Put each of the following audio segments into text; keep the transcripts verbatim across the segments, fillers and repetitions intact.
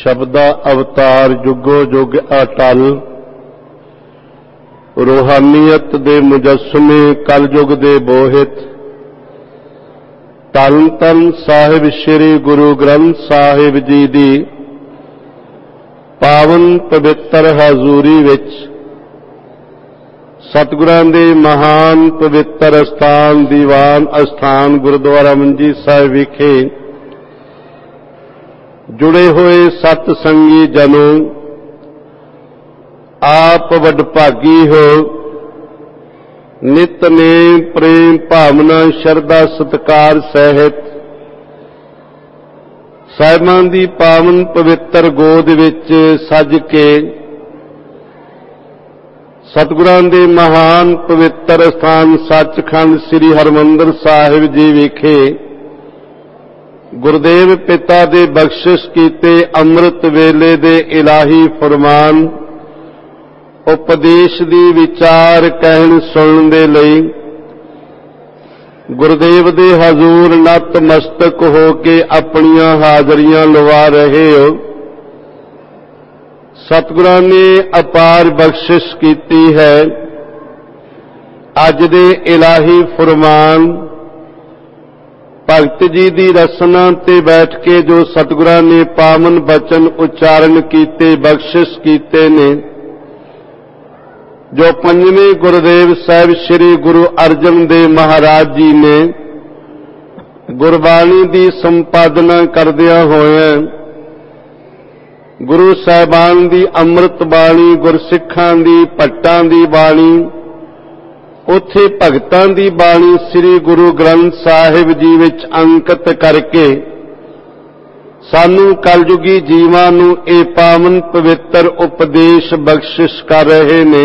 ਸ਼ਬਦਾ ਅਵਤਾਰ ਜੁਗੋ ਜੁਗ ਅਟਲ, ਰੂਹਾਨੀਅਤ ਦੇ ਮੁਜੱਸਮੇ ਕਲਯੁਗ ਦੇ ਬੋਹਿਤ, ਧੰਨ ਧੰਨ ਸਾਹਿਬ ਸ੍ਰੀ ਗੁਰੂ ਗ੍ਰੰਥ ਸਾਹਿਬ ਜੀ ਦੀ ਪਾਵਨ ਪਵਿੱਤਰ ਹਜ਼ੂਰੀ ਵਿੱਚ ਸਤਿਗੁਰਾਂ ਦੇ ਮਹਾਨ ਪਵਿੱਤਰ ਅਸਥਾਨ ਦੀਵਾਨ ਅਸਥਾਨ ਗੁਰਦੁਆਰਾ ਮੰਜੀ ਸਾਹਿਬ ਵਿਖੇ ਜੁੜੇ ਹੋਏ ਸਤ ਸੰਗੀ ਜਨੋ, ਆਪ ਵਡਭਾਗੀ ਹੋ। ਨਿਤਨੇਮ ਪ੍ਰੇਮ ਭਾਵਨਾ ਸ਼ਰਧਾ ਸਤਿਕਾਰ ਸਹਿਤ ਸਾਹਿਬਾਨ ਦੀ ਪਾਵਨ ਪਵਿੱਤਰ ਗੋਦ ਵਿੱਚ ਸੱਜ ਕੇ ਸਤਿਗੁਰਾਂ ਦੇ ਮਹਾਨ ਪਵਿੱਤਰ ਸਥਾਨ ਸੱਚਖੰਡ ਸ੍ਰੀ ਹਰਿਮੰਦਰ ਸਾਹਿਬ ਜੀ ਵਿਖੇ ਗੁਰਦੇਵ ਪਿਤਾ ਦੇ ਬਖਸ਼ਿਸ਼ ਕੀਤੇ ਅੰਮ੍ਰਿਤ ਵੇਲੇ ਦੇ ਇਲਾਹੀ ਫਰਮਾਨ ਉਪਦੇਸ਼ ਦੀ ਵਿਚਾਰ ਕਹਿਣ ਸੁਣਨ ਦੇ ਲਈ ਗੁਰਦੇਵ ਦੇ ਹਜ਼ੂਰ ਨਤਮਸਤਕ ਹੋ ਕੇ ਆਪਣੀਆਂ ਹਾਜ਼ਰੀਆਂ ਲਵਾ ਰਹੇ ਹੋ। ਸਤਿਗੁਰਾਂ ਨੇ ਅਪਾਰ ਬਖਸ਼ਿਸ਼ ਕੀਤੀ ਹੈ। ਅੱਜ ਦੇ ਇਲਾਹੀ ਫਰਮਾਨ ਭਗਤ ਜੀ ਦੀ ਰਸਨਾ ਤੇ ਬੈਠ ਕੇ ਜੋ ਸਤਿਗੁਰਾਂ ਨੇ ਪਾਵਨ ਬਚਨ ਉਚਾਰਨ ਕੀਤੇ ਬਖਸ਼ਿਸ਼ ਕੀਤੇ ਨੇ, ਜੋ ਪੰਜਵੇਂ ਗੁਰਦੇਵ ਸਾਹਿਬ ਸ੍ਰੀ ਗੁਰੂ ਅਰਜਨ ਦੇਵ ਮਹਾਰਾਜ ਜੀ ਨੇ ਗੁਰਬਾਣੀ ਦੀ ਸੰਪਾਦਨਾ ਕਰਦਿਆਂ ਹੋਇਆਂ ਗੁਰੂ ਸਾਹਿਬਾਨ ਦੀ ਅੰਮ੍ਰਿਤ ਬਾਣੀ, ਗੁਰਸਿੱਖਾਂ ਦੀ ਭੱਟਾਂ ਦੀ ਬਾਣੀ, ਉੱਥੇ ਭਗਤਾਂ ਦੀ ਬਾਣੀ ਸ੍ਰੀ ਗੁਰੂ ਗ੍ਰੰਥ ਸਾਹਿਬ ਜੀ ਵਿੱਚ ਅੰਕਿਤ ਕਰਕੇ ਸਾਨੂੰ ਕਲਯੁਗੀ ਜੀਵਾਂ ਨੂੰ ਇਹ ਪਾਵਨ ਪਵਿੱਤਰ ਉਪਦੇਸ਼ ਬਖਸ਼ਿਸ਼ ਕਰ ਰਹੇ ਨੇ।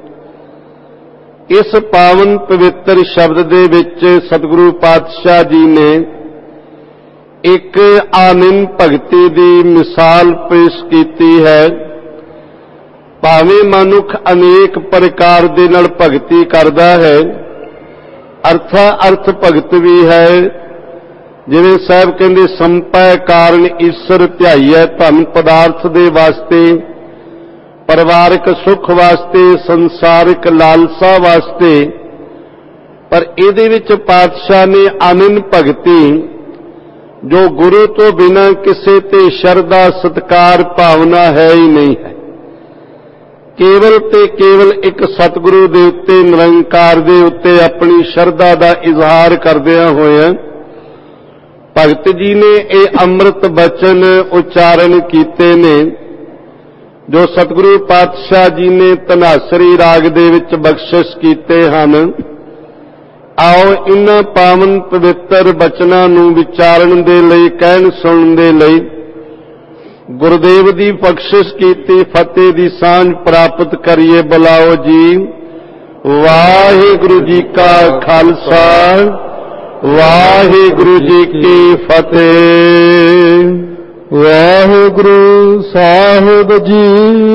ਇਸ ਪਾਵਨ ਪਵਿੱਤਰ ਸ਼ਬਦ ਦੇ ਵਿੱਚ ਸਤਿਗੁਰੂ ਪਾਤਸ਼ਾਹ ਜੀ ਨੇ ਇੱਕ ਆਨੰਦ ਭਗਤੀ ਦੀ ਮਿਸਾਲ ਪੇਸ਼ ਕੀਤੀ ਹੈ। ਭਾਵੇਂ ਮਨੁੱਖ ਅਨੇਕ ਪ੍ਰਕਾਰ ਦੇ ਨਾਲ ਭਗਤੀ ਕਰਦਾ ਹੈ, ਅਰਥਾ ਅਰਥ ਭਗਤ ਵੀ ਹੈ। ਜਿਵੇਂ ਸਾਹਿਬ ਕਹਿੰਦੇ ਸੰਪੈ ਕਾਰਨ ਈਸ਼ਰ ਧਿਆਈਐ, ਧਨ ਪਦਾਰਥ ਦੇ ਵਾਸਤੇ, ਪਰਿਵਾਰਕ ਸੁੱਖ ਵਾਸਤੇ, ਸੰਸਾਰਿਕ ਲਾਲਸਾ ਵਾਸਤੇ। ਪਰ ਇਹਦੇ ਵਿੱਚ ਪਾਤਸ਼ਾਹ ਨੇ ਆਨੰਦ ਭਗਤੀ ਜੋ ਗੁਰੂ ਤੋਂ ਬਿਨਾਂ ਕਿਸੇ ਤੇ ਸ਼ਰਧਾ ਸਤਿਕਾਰ ਭਾਵਨਾ ਹੈ ਹੀ ਨਹੀਂ ਹੈ। ਕੇਵਲ ਤੇ ਕੇਵਲ ਇੱਕ ਸਤਿਗੁਰੂ ਦੇ ਉੱਤੇ, ਨਿਰੰਕਾਰ ਦੇ ਉੱਤੇ ਆਪਣੀ ਸ਼ਰਧਾ ਦਾ ਇਜ਼ਹਾਰ ਕਰਦਿਆਂ ਹੋਇਆਂ ਭਗਤ ਜੀ ਨੇ ਇਹ ਅੰਮ੍ਰਿਤ ਬਚਨ ਉਚਾਰਨ ਕੀਤੇ ਨੇ ਜੋ ਸਤਿਗੁਰੂ ਪਾਤਸ਼ਾਹ ਜੀ ਨੇ ਧਨਾਸਰੀ ਰਾਗ ਦੇ ਵਿੱਚ ਬਖਸ਼ਿਸ਼ ਕੀਤੇ ਹਨ। ਆਓ ਇਨ੍ਹਾਂ ਪਾਵਨ ਪਵਿੱਤਰ ਬਚਨਾਂ ਨੂੰ ਵਿਚਾਰਨ ਦੇ ਲਈ, ਕਹਿਣ ਸੁਣਨ ਦੇ ਲਈ ਗੁਰਦੇਵ ਦੀ ਬਖਸ਼ਿਸ਼ ਕੀਤੀ ਫਤਿਹ ਦੀ ਸਾਂਝ ਪ੍ਰਾਪਤ ਕਰੀਏ। ਬੁਲਾਓ ਜੀ। ਵਾਹਿਗੁਰੂ ਜੀ ਕਾ ਖਾਲਸਾ, ਵਾਹਿਗੁਰੂ ਜੀ ਕੀ ਫਤਿਹ। ਵਾਹਿਗੁਰੂ ਸਾਹਿਬ ਜੀ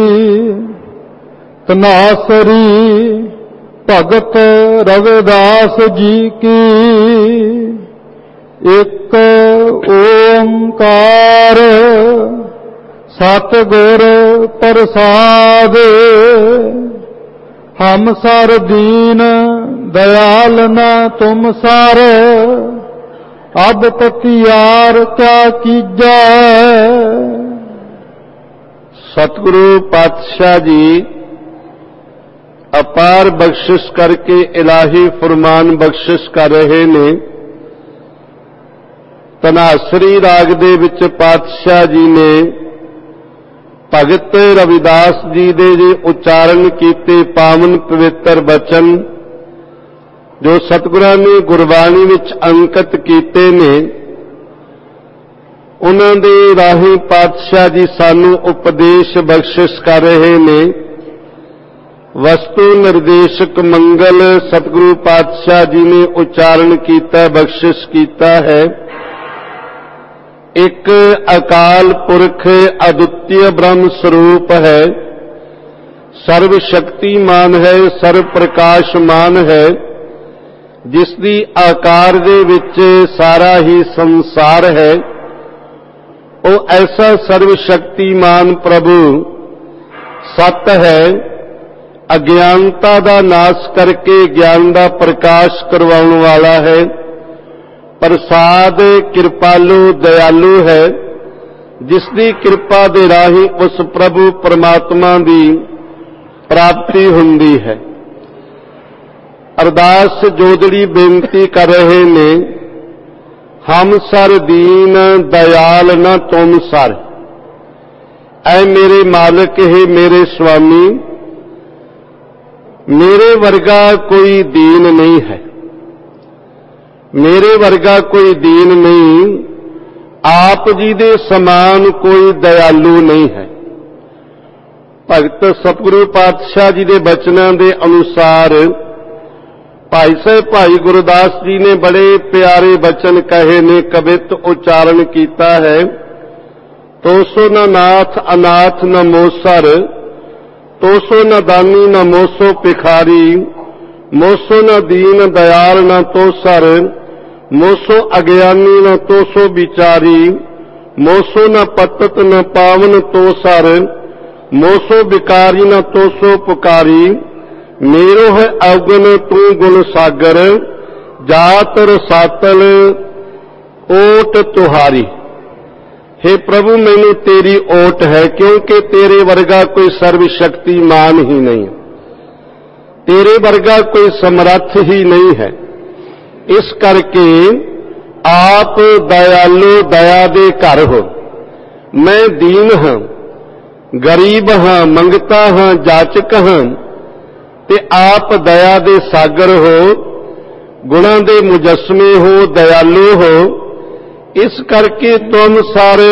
ਧਨਾਸਰੀ ਭਗਤ ਰਵਿਦਾਸ ਜੀ ਕੀ ਇੱਕ ਓੰਕਾਰ ਸਤਿਗੁਰ ਪ੍ਰਸਾਦ। ਹਮ ਸਰ ਦੀਨ दयाल न तुम सार, अब पतियार क्या कीजा। सतगुरु पातशाह जी अपार बख्शिश करके इलाही फरमान बख्शिश कर रहे ने। धनासरी राग दे विच पातशाह जी ने भगत रविदास जी दे जे उच्चारण कीते पावन पवित्र बचन जो सतगुरां ने गुरबाणी विच अंकित कीते ने, उन्हां दे राही पातशाह जी सानू उपदेश बख्शिश कर रहे ने। वस्तु निर्देशक मंगल सतगुरु पातशाह जी ने उच्चारण कीता, बख्शिश कीता है। एक अकाल पुरख अद्वितीय ब्रह्म स्वरूप है, सर्व शक्तिमान है, सर्व प्रकाशमान है, जिसदी आकार दे विच सारा ही संसार है। ਉਹ ਐਸਾ ਸਰਵ ਸ਼ਕਤੀਮਾਨ ਪ੍ਰਭੂ ਸਤ ਹੈ, ਅਗਿਆਨਤਾ ਦਾ ਨਾਸ਼ ਕਰਕੇ ਗਿਆਨ ਦਾ ਪ੍ਰਕਾਸ਼ ਕਰਵਾਉਣ ਵਾਲਾ ਹੈ, ਪ੍ਰਸਾਦ ਕਿਰਪਾਲੂ ਦਇਆਲੂ ਹੈ, ਜਿਸ ਦੀ ਕਿਰਪਾ ਦੇ ਰਾਹੀਂ ਉਸ ਪ੍ਰਭੂ ਪਰਮਾਤਮਾ ਦੀ ਪ੍ਰਾਪਤੀ ਹੁੰਦੀ ਹੈ। ਅਰਦਾਸ ਜੋਦੜੀ ਬੇਨਤੀ ਕਰ ਰਹੇ ਨੇ, ਹਮ ਸਰ ਦੀਨ ਦਇਆਲ ਨ ਤੁਮ ਸਰ। ਐ ਮੇਰੇ ਮਾਲਕ, ਹੈ ਮੇਰੇ ਸੁਆਮੀ, ਮੇਰੇ ਵਰਗਾ ਕੋਈ ਦੀਨ ਨਹੀਂ ਹੈ, ਮੇਰੇ ਵਰਗਾ ਕੋਈ ਦੀਨ ਨਹੀਂ, ਆਪ ਜੀ ਦੇ ਸਮਾਨ ਕੋਈ ਦਇਆਲੂ ਨਹੀਂ ਹੈ। ਭਗਤ ਸਤਿਗੁਰੂ ਪਾਤਸ਼ਾਹ ਜੀ ਦੇ ਬਚਨਾਂ ਦੇ ਅਨੁਸਾਰ ਭਾਈ ਸਾਹਿਬ ਭਾਈ ਗੁਰਦਾਸ ਜੀ ਨੇ ਬੜੇ ਪਿਆਰੇ ਬਚਨ ਕਹੇ ਨੇ, ਕਵਿਤ ਉਚਾਰਨ ਕੀਤਾ ਹੈ। ਤੋਸੋ ਨ ਨਾਥ ਅਨਾਥ ਨ ਮੋਸਰ, ਤੋਸੋ ਨ ਦਾਨੀ ਨ ਮੋਸੋ ਭਿਖਾਰੀ, ਮੋਸੋ ਨ ਦੀਨ ਦਇਆਲ ਨ ਤੋਸਰ, ਮੋਸੋ ਅਗਿਆਨੀ ਨ ਤੋਸੋ ਵਿਚਾਰੀ, ਮੋਸੋ ਨ ਪਤਤ ਨ ਪਾਵਨ ਤੋਸਰ, ਮੋਸੋ ਵਿਕਾਰੀ ਨ ਤੋਸੋ ਪੁਕਾਰੀ, ਮੇਰੋ ਹੈ ਅਵਗਨ ਤੂੰ ਗੁਣ ਸਾਗਰ, ਜਾਤ ਰਸਾਤਲ ਓਟ ਤੁਹਾਰੀ। हे प्रभु, मैनू तेरी ओट है, क्योंकि तेरे वर्गा कोई सर्व शक्तिमान ही नहीं, तेरे वर्गा कोई समर्थ ही नहीं है। इस करके आप दयालु दया दे घर हो। मैं दीन हाँ, गरीब हाँ, मंगता हाँ, जाचक हाँ, ते आप दया दे सागर हो, गुणां दे मुजस्मे हो, दयालु हो। इस करके तुम सारे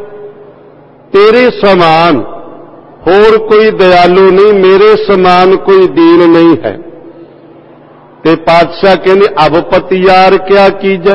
तेरे समान होर कोई दयालु नहीं, मेरे समान कोई दीन नहीं है। ते पातशाह कहने अब पतियार क्या कीजै।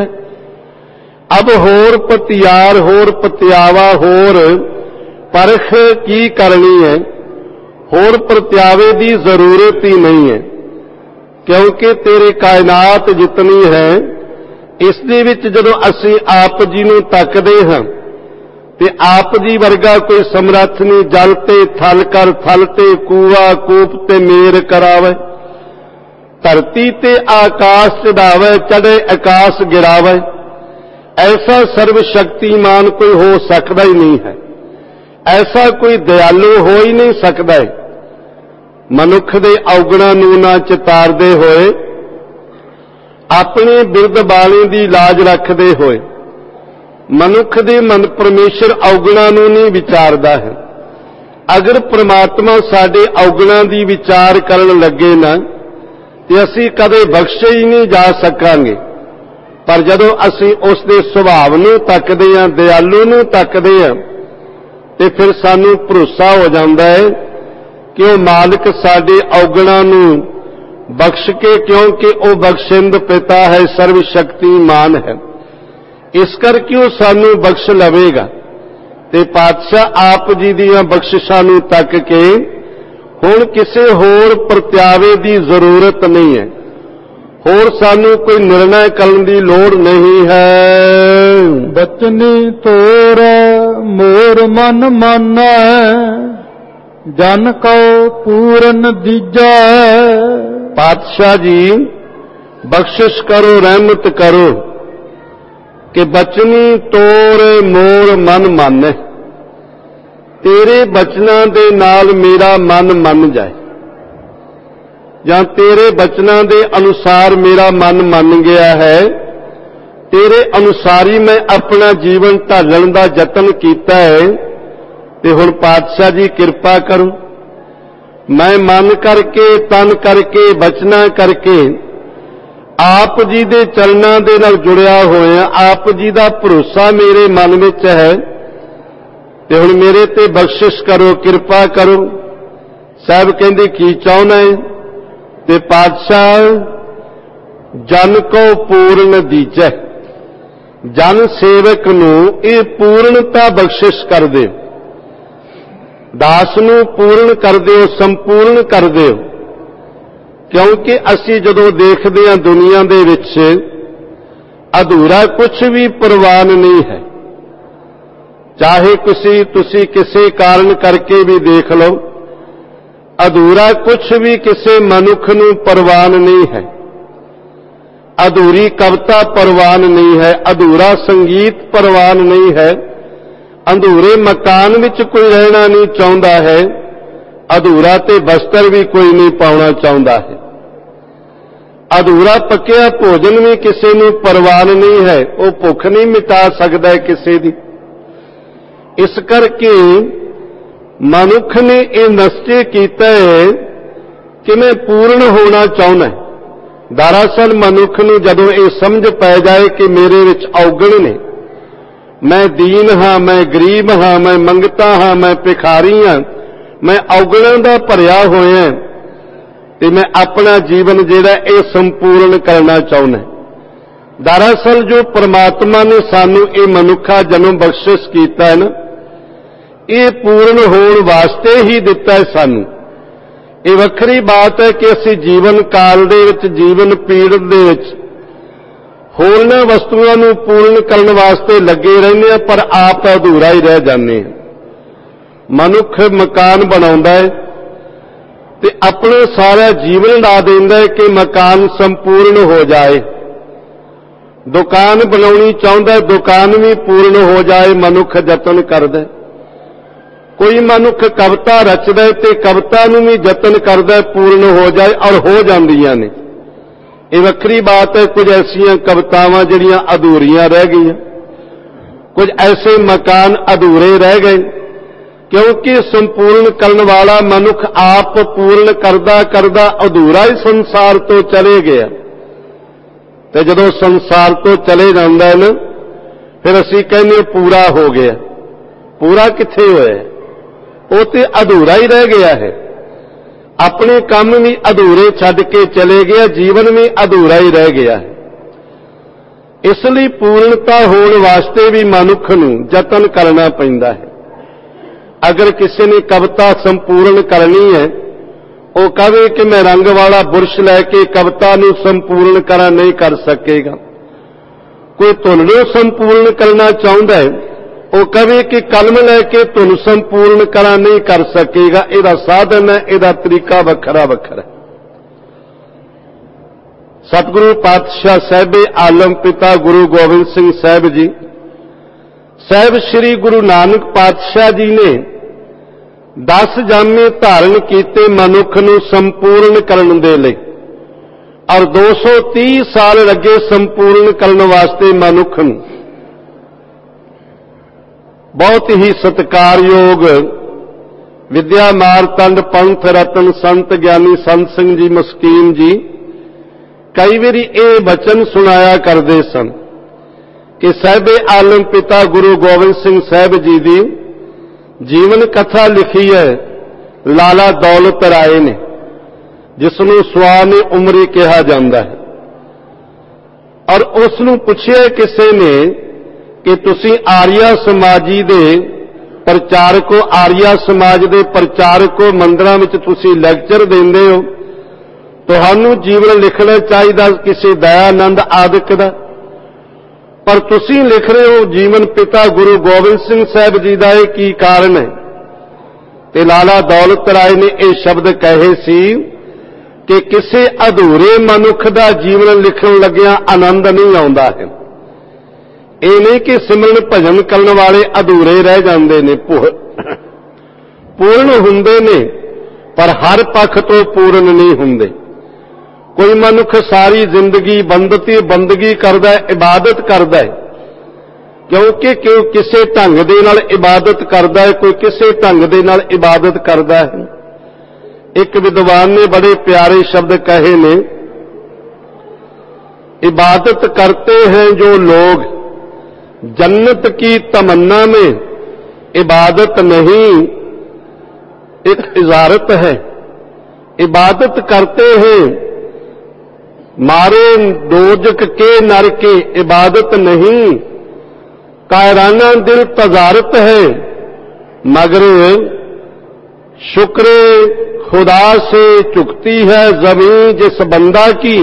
अब होर पतियार, होर पतियावा, होर परख की करनी है, होर प्रत्यावे की जरूरत ही नहीं है, क्योंकि तेरे कायनात जितनी है इस दे विच जदों असीं आप जी नूं तकदे हां ते आप जी वर्गा कोई समर्थ नहीं। जल ते थल कर, थल ते कूआ, कूप ते मेर करावे, धरती ते आकाश चढ़ावे, चढ़े आकाश गिरावे। ऐसा सर्व शक्तिमान कोई हो सकता ही नहीं है, ऐसा कोई दयालु हो ही नहीं सकता है। मनुख दे अवगुणां नूं ना चितारदे होए, अपने बिरद बाणी की लाज रखते हुए मनुख दे मन परमेश्वर अवगुणां नूं नहीं विचारदा है। अगर परमात्मा साडे अवगुणां दी विचार करन लगे ना ते असीं कदे बख्शे ही नहीं जा सकांगे। पर जदों असीं उस दे सुभाव नूं तकदे हां, दयालु नूं तकदे हां, ते फिर सानूं भरोसा हो जांदा है कि वो मालिक साडे अवगुणां नूं बख्श के, क्योंकि वो बख्शिंद पिता है, सर्व शक्तिमान है। इस करके वो सानू बख्श लवेगा। ते पातशाह आप जी दियां बख्शिशां नूं तक के हुण किसी होर प्रत्यावे की जरूरत नहीं है, होर सानू कोई निर्णय करन दी लोड़ नहीं है। बचनी तोर मोर मन माना, जन को पूरन दीजा। पातशाह जी बख्शिश करो, रहमत करो कि बचनी तोर मोर मन माने, तेरे बचना दे नाल मेरा मन मन जाए, या तेरे बचना दे अनुसार मेरा मन मन गया है, तेरे अनुसार ही मैं अपना जीवन ढालण दा यतन कीता है। ते हुण पातशाह जी किरपा करो, मैं मन करके, तन करके, बचना करके आप जी दे चरणों दे नाल जुड़िया होया, आप जी दा भरोसा मेरे मन विच है। ते हुण मेरे ते बख्शिश करो, किरपा करो। साहब कहंदे की चाहुंदा है? ते पातशाह जन को पूर्ण दीजै, जन सेवक नूं इह पूर्णता बख्शिश कर दे, दास नूं पूर्ण कर दिओ, संपूर्ण कर दिओ। क्योंकि असी जदों देखदे हां दुनिया दे विच अधूरा कुछ भी प्रवान नहीं है। ਚਾਹੇ ਤੁਸੀਂ ਤੁਸੀਂ ਕਿਸੇ ਕਾਰਨ ਕਰਕੇ ਵੀ ਦੇਖ ਲਓ, ਅਧੂਰਾ ਕੁਝ ਵੀ ਕਿਸੇ ਮਨੁੱਖ ਨੂੰ ਪ੍ਰਵਾਨ ਨਹੀਂ ਹੈ। ਅਧੂਰੀ ਕਵਿਤਾ ਪ੍ਰਵਾਨ ਨਹੀਂ ਹੈ, ਅਧੂਰਾ ਸੰਗੀਤ ਪ੍ਰਵਾਨ ਨਹੀਂ ਹੈ, ਅਧੂਰੇ ਮਕਾਨ ਵਿੱਚ ਕੋਈ ਰਹਿਣਾ ਨਹੀਂ ਚਾਹੁੰਦਾ ਹੈ, ਅਧੂਰਾ ਤੇ ਬਸਤਰ ਵੀ ਕੋਈ ਨਹੀਂ ਪਾਉਣਾ ਚਾਹੁੰਦਾ ਹੈ, ਅਧੂਰਾ ਪੱਕਿਆ ਭੋਜਨ ਵੀ ਕਿਸੇ ਨੂੰ ਪ੍ਰਵਾਨ ਨਹੀਂ ਹੈ, ਉਹ ਭੁੱਖ ਨਹੀਂ ਮਿਟਾ ਸਕਦਾ ਕਿਸੇ ਦੀ। ਇਸ ਕਰਕੇ ਮਨੁੱਖ ਨੇ ਇਹ ਨਿਸ਼ਚੈ ਕੀਤਾ ਹੈ ਕਿ ਮੈਂ ਪੂਰਨ ਹੋਣਾ ਚਾਹੁੰਦਾ। ਦਰਅਸਲ ਮਨੁੱਖ ਨੂੰ ਜਦੋਂ ਇਹ ਸਮਝ ਪੈ ਜਾਏ ਕਿ ਮੇਰੇ ਵਿੱਚ ਔਗਣ ਨੇ, ਮੈਂ ਦੀਨ ਹਾਂ, ਮੈਂ ਗਰੀਬ ਹਾਂ, ਮੈਂ ਮੰਗਤਾ ਹਾਂ, ਮੈਂ ਭਿਖਾਰੀ ਹਾਂ, ਮੈਂ ਔਗਣਾਂ ਦਾ ਭਰਿਆ ਹੋਇਆ ਤੇ ਮੈਂ ਆਪਣਾ ਜੀਵਨ ਜਿਹੜਾ ਇਹ ਸੰਪੂਰਨ ਕਰਨਾ ਚਾਹੁੰਦਾ। ਦਰਅਸਲ ਜੋ ਪ੍ਰਮਾਤਮਾ ਨੇ ਸਾਨੂੰ ਇਹ ਮਨੁੱਖਾ ਜਨਮ ਬਖਸ਼ਿਸ਼ ਕੀਤਾ ਹੈ ਨਾ, ਇਹ ਪੂਰਨ ਹੋਣ ਵਾਸਤੇ ਹੀ ਦਿੱਤਾ ਹੈ ਸਾਨੂੰ। ਇਹ ਵੱਖਰੀ ਬਾਤ ਹੈ ਕਿ ਅਸੀਂ ਜੀਵਨ ਕਾਲ ਦੇ ਵਿੱਚ, ਜੀਵਨ ਪੀੜ ਦੇ ਵਿੱਚ ਹੋਰਨਾਂ ਵਸਤੂਆਂ ਨੂੰ ਪੂਰਨ ਕਰਨ ਵਾਸਤੇ ਲੱਗੇ ਰਹਿੰਦੇ ਹਾਂ, ਪਰ ਆਪ ਅਧੂਰਾ ਹੀ ਰਹਿ ਜਾਂਦੇ ਹਾਂ। ਮਨੁੱਖ ਮਕਾਨ ਬਣਾਉਂਦਾ ਹੈ ਤੇ ਆਪਣਾ ਸਾਰਾ ਜੀਵਨ ਲਾ ਦਿੰਦਾ ਹੈ ਕਿ ਮਕਾਨ ਸੰਪੂਰਨ ਹੋ ਜਾਏ। ਦੁਕਾਨ ਬਣਾਉਣੀ ਚਾਹੁੰਦਾ, ਦੁਕਾਨ ਵੀ ਪੂਰਨ ਹੋ ਜਾਏ, ਮਨੁੱਖ ਯਤਨ ਕਰਦਾ। ਕੋਈ ਮਨੁੱਖ ਕਵਿਤਾ ਰਚਦਾ ਤੇ ਕਵਿਤਾ ਨੂੰ ਵੀ ਯਤਨ ਕਰਦਾ ਪੂਰਨ ਹੋ ਜਾਏ, ਔਰ ਹੋ ਜਾਂਦੀਆਂ ਨੇ। ਇਹ ਵੱਖਰੀ ਬਾਤ ਹੈ, ਕੁਝ ਐਸੀਆਂ ਕਵਿਤਾਵਾਂ ਜਿਹੜੀਆਂ ਅਧੂਰੀਆਂ ਰਹਿ ਗਈਆਂ, ਕੁਝ ਐਸੇ ਮਕਾਨ ਅਧੂਰੇ ਰਹਿ ਗਏ, ਕਿਉਂਕਿ ਸੰਪੂਰਨ ਕਰਨ ਵਾਲਾ ਮਨੁੱਖ ਆਪ ਪੂਰਨ ਕਰਦਾ ਕਰਦਾ ਅਧੂਰਾ ਹੀ ਸੰਸਾਰ ਤੋਂ ਚਲੇ ਗਿਆ। ਤੇ ਜਦੋਂ ਸੰਸਾਰ ਤੋਂ ਚਲੇ ਜਾਂਦਾ ਹੈ ਨਾ, ਫਿਰ ਅਸੀਂ ਕਹਿੰਦੇ ਪੂਰਾ ਹੋ ਗਿਆ। ਪੂਰਾ ਕਿੱਥੇ ਹੋਇਆ? ਉਹ ਤੇ ਅਧੂਰਾ ਹੀ ਰਹਿ ਗਿਆ ਹੈ। ਆਪਣੇ ਕੰਮ ਵੀ ਅਧੂਰੇ ਛੱਡ ਕੇ ਚਲੇ ਗਿਆ, ਜੀਵਨ ਵੀ ਅਧੂਰਾ ਹੀ ਰਹਿ ਗਿਆ ਹੈ। ਇਸ ਲਈ ਪੂਰਨਤਾ ਹੋਣ ਵਾਸਤੇ ਵੀ ਮਨੁੱਖ ਨੂੰ ਯਤਨ ਕਰਨਾ ਪੈਂਦਾ ਹੈ। ਅਗਰ ਕਿਸੇ ਨੇ ਕਵਿਤਾ ਸੰਪੂਰਨ ਕਰਨੀ ਹੈ, ਉਹ ਕਹੇ ਕਿ ਮੈਂ ਰੰਗ ਵਾਲਾ ਬੁਰਸ਼ ਲੈ ਕੇ ਕਵਿਤਾ ਨੂੰ ਸੰਪੂਰਨ ਕਰਾਂ, ਨਹੀਂ ਕਰ ਸਕੇਗਾ। ਕੋਈ ਧੁਨ ਨੂੰ ਸੰਪੂਰਨ ਕਰਨਾ ਚਾਹੁੰਦਾ ਹੈ, ਉਹ ਕਹੇ ਕਿ ਕਲਮ ਲੈ ਕੇ ਧੁਨ ਸੰਪੂਰਨ ਕਰਾਂ, ਨਹੀਂ ਕਰ ਸਕੇਗਾ। ਇਹਦਾ ਸਾਧਨ ਹੈ, ਇਹਦਾ ਤਰੀਕਾ ਵੱਖਰਾ ਵੱਖਰਾ। ਸਤਿਗੁਰੂ ਪਾਤਸ਼ਾਹ ਸਾਹਿਬੇ ਆਲਮ ਪਿਤਾ ਗੁਰੂ ਗੋਬਿੰਦ ਸਿੰਘ ਸਾਹਿਬ ਜੀ, ਸਾਹਿਬ ਸ੍ਰੀ ਗੁਰੂ ਨਾਨਕ ਪਾਤਸ਼ਾਹ ਜੀ ਨੇ ਦਸ ਜਾਮੇ ਧਾਰਨ ਕੀਤੇ ਮਨੁੱਖ ਨੂੰ ਸੰਪੂਰਨ ਕਰਨ ਦੇ ਲਈ, ਔਰ ਦੋ ਸੌ ਤੀਹ ਸਾਲ ਲੱਗੇ ਸੰਪੂਰਨ ਕਰਨ ਵਾਸਤੇ ਮਨੁੱਖ ਨੂੰ। ਬਹੁਤ ਹੀ ਸਤਿਕਾਰਯੋਗ ਵਿਦਿਆ ਮਾਰਤੰਡ ਪੰਥ ਰਤਨ ਸੰਤ ਗਿਆਨੀ ਸੰਤ ਸਿੰਘ ਜੀ ਮਸਕੀਨ ਜੀ ਕਈ ਵਾਰੀ ਇਹ ਬਚਨ ਸੁਣਾਇਆ ਕਰਦੇ ਸਨ ਕਿ ਸਾਹਿਬੇ ਆਲਮ ਪਿਤਾ ਗੁਰੂ ਗੋਬਿੰਦ ਸਿੰਘ ਸਾਹਿਬ ਜੀ ਦੀ ਜੀਵਨ ਕਥਾ ਲਿਖੀ ਹੈ ਲਾਲਾ ਦੌਲਤ ਰਾਏ ਨੇ, ਜਿਸ ਨੂੰ ਸਵਾਮੀ ਉਮਰੀ ਕਿਹਾ ਜਾਂਦਾ ਹੈ। ਔਰ ਉਸ ਨੂੰ ਪੁੱਛਿਆ ਕਿਸੇ ਨੇ ਕਿ ਤੁਸੀਂ ਆਰੀਆ ਸਮਾਜੀ ਦੇ ਪ੍ਰਚਾਰਕੋ, ਆਰੀਆ ਸਮਾਜ ਦੇ ਪ੍ਰਚਾਰਕੋ, ਮੰਦਰਾਂ ਵਿੱਚ ਤੁਸੀਂ ਲੈਕਚਰ ਦਿੰਦੇ ਹੋ, ਤੁਹਾਨੂੰ ਜੀਵਨ ਲਿਖਣਾ ਚਾਹੀਦਾ ਕਿਸੇ ਦਇਆਨੰਦ ਆਦਿਕ ਦਾ, ਪਰ ਤੁਸੀਂ ਲਿਖ ਰਹੇ ਹੋ ਜੀਵਨ ਪਿਤਾ ਗੁਰੂ ਗੋਬਿੰਦ ਸਿੰਘ ਸਾਹਿਬ ਜੀ ਦਾ, ਇਹ ਕੀ ਕਾਰਨ ਹੈ? ਤੇ ਲਾਲਾ ਦੌਲਤ ਰਾਏ ਨੇ ਇਹ ਸ਼ਬਦ ਕਹੇ ਸੀ ਕਿ ਕਿਸੇ ਅਧੂਰੇ ਮਨੁੱਖ ਦਾ ਜੀਵਨ ਲਿਖਣ ਲੱਗਿਆਂ ਆਨੰਦ ਨਹੀਂ ਆਉਂਦਾ ਹੈ। ਇਹ ਨਹੀਂ ਕਿ ਸਿਮਰਨ ਭਜਨ ਕਰਨ ਵਾਲੇ ਅਧੂਰੇ ਰਹਿ ਜਾਂਦੇ ਨੇ, ਪੂਰਨ ਹੁੰਦੇ ਨੇ, ਪਰ ਹਰ ਪੱਖ ਤੋਂ ਪੂਰਨ ਨਹੀਂ ਹੁੰਦੇ। ਕੋਈ ਮਨੁੱਖ ਸਾਰੀ ਜ਼ਿੰਦਗੀ ਬੰਦਤੀ ਬੰਦਗੀ ਕਰਦਾ ਹੈ, ਇਬਾਦਤ ਕਰਦਾ ਹੈ, ਕਿਉਂਕਿ ਕਿ ਕਿਸੇ ਢੰਗ ਦੇ ਨਾਲ ਇਬਾਦਤ ਕਰਦਾ ਹੈ, ਕੋਈ ਕਿਸੇ ਢੰਗ ਦੇ ਨਾਲ ਇਬਾਦਤ ਕਰਦਾ ਹੈ। ਇੱਕ ਵਿਦਵਾਨ ਨੇ ਬੜੇ ਪਿਆਰੇ ਸ਼ਬਦ ਕਹੇ ਨੇ, इबादत करते हैं जो लोग जन्नत की तमन्ना में, इबादत नहीं एक इजारत है। इबादत करते हैं मारे दोजक के नर के, इबादत नहीं कायराना दिल तजारत है, मगर शुक्र खुदा से चुकती है ज़मीन जिस बंदा की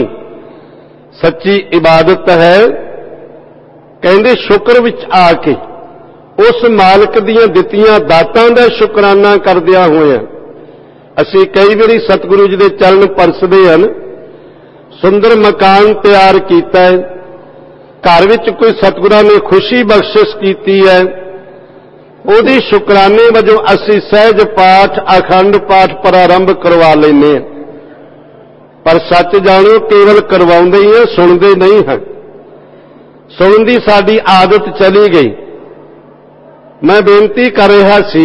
सच्ची इबादत है। कहंदे शुक्र विच आके उस मालिक दीयां दित्तियां दातां दा शुकराना करदियां होए असीं कई वारी सतगुरु जी दे चरण परसदे हन। सुंदर मकान तैयार कीता है, घर विच कोई सतगुरां ने खुशी बख्शिश कीती है, ਉਹਦੀ शुकराने वजों असी सहज पाठ अखंड पाठ प्रारंभ करवा लेने, पर सच जानो केवल करवाउंदे ही हैं, सुनते नहीं हैं। सुनन दी साडी आदत चली गई। मैं बेनती कर रहा सी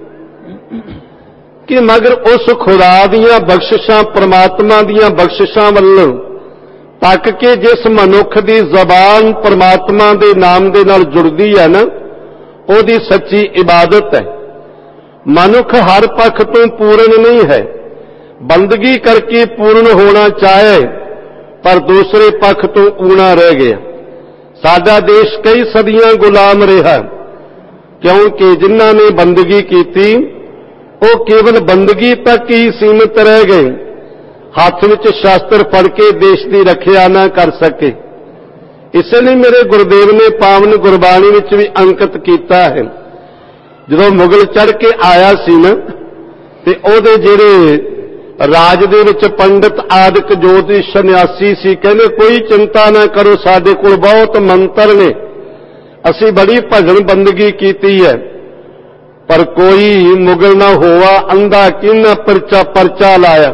कि मगर उस खुदा दीयां बख्शिशां परमात्मा दीयां बख्शिशां वल्लों तक के जिस मनुख दी जबान परमात्मा दे नाम दे नाल जुड़दी है ना, ਉਹਦੀ सच्ची इबादत है। मनुख हर पक्ष तो पूर्ण नहीं है, बंदगी करके पूर्ण होना चाहे पर दूसरे पक्ष तो ऊना रह गया। साडा देश कई सदियां गुलाम रहा क्योंकि जिन्हां ने बंदगी की वो केवल बंदगी तक ही सीमित रह गए, हाथ विच शास्त्र फड़ के देश की रखिया ना कर सके। इसलिए मेरे गुरुदेव ने पावन गुरबाणी विच भी अंकित किया है, जो मुगल चढ़ के आया सी ना ते ओदे जेड़े राज दे विच पंडित आदिक ज्योतिष सन्यासी सी, कहने कोई चिंता ना करो, साडे कोल बहुत मंत्र ने, असी बड़ी भजन बंदगी कीती है, पर कोई मुगल ना होवा अंधा किन्ना परचा परचा लाया,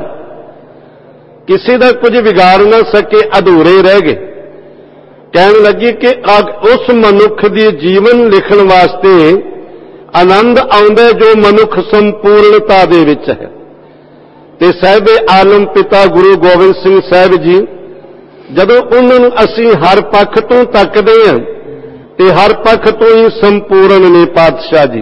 किसी दा कुछ बिगाड़ ना सके, अधूरे रह गए। कहने लगी कि उस मनुख दी जीवन लिखण वास्ते आनंद आउंदा जो मनुख संपूर्णता दे विच है। ते साहिबे आलम पिता गुरु गोबिंद सिंह साहिब जी जदों उन्होंने असीं हर पक्ष तो तकदे हां ते हर पक्ष तो ही संपूर्ण ने पातशाह जी।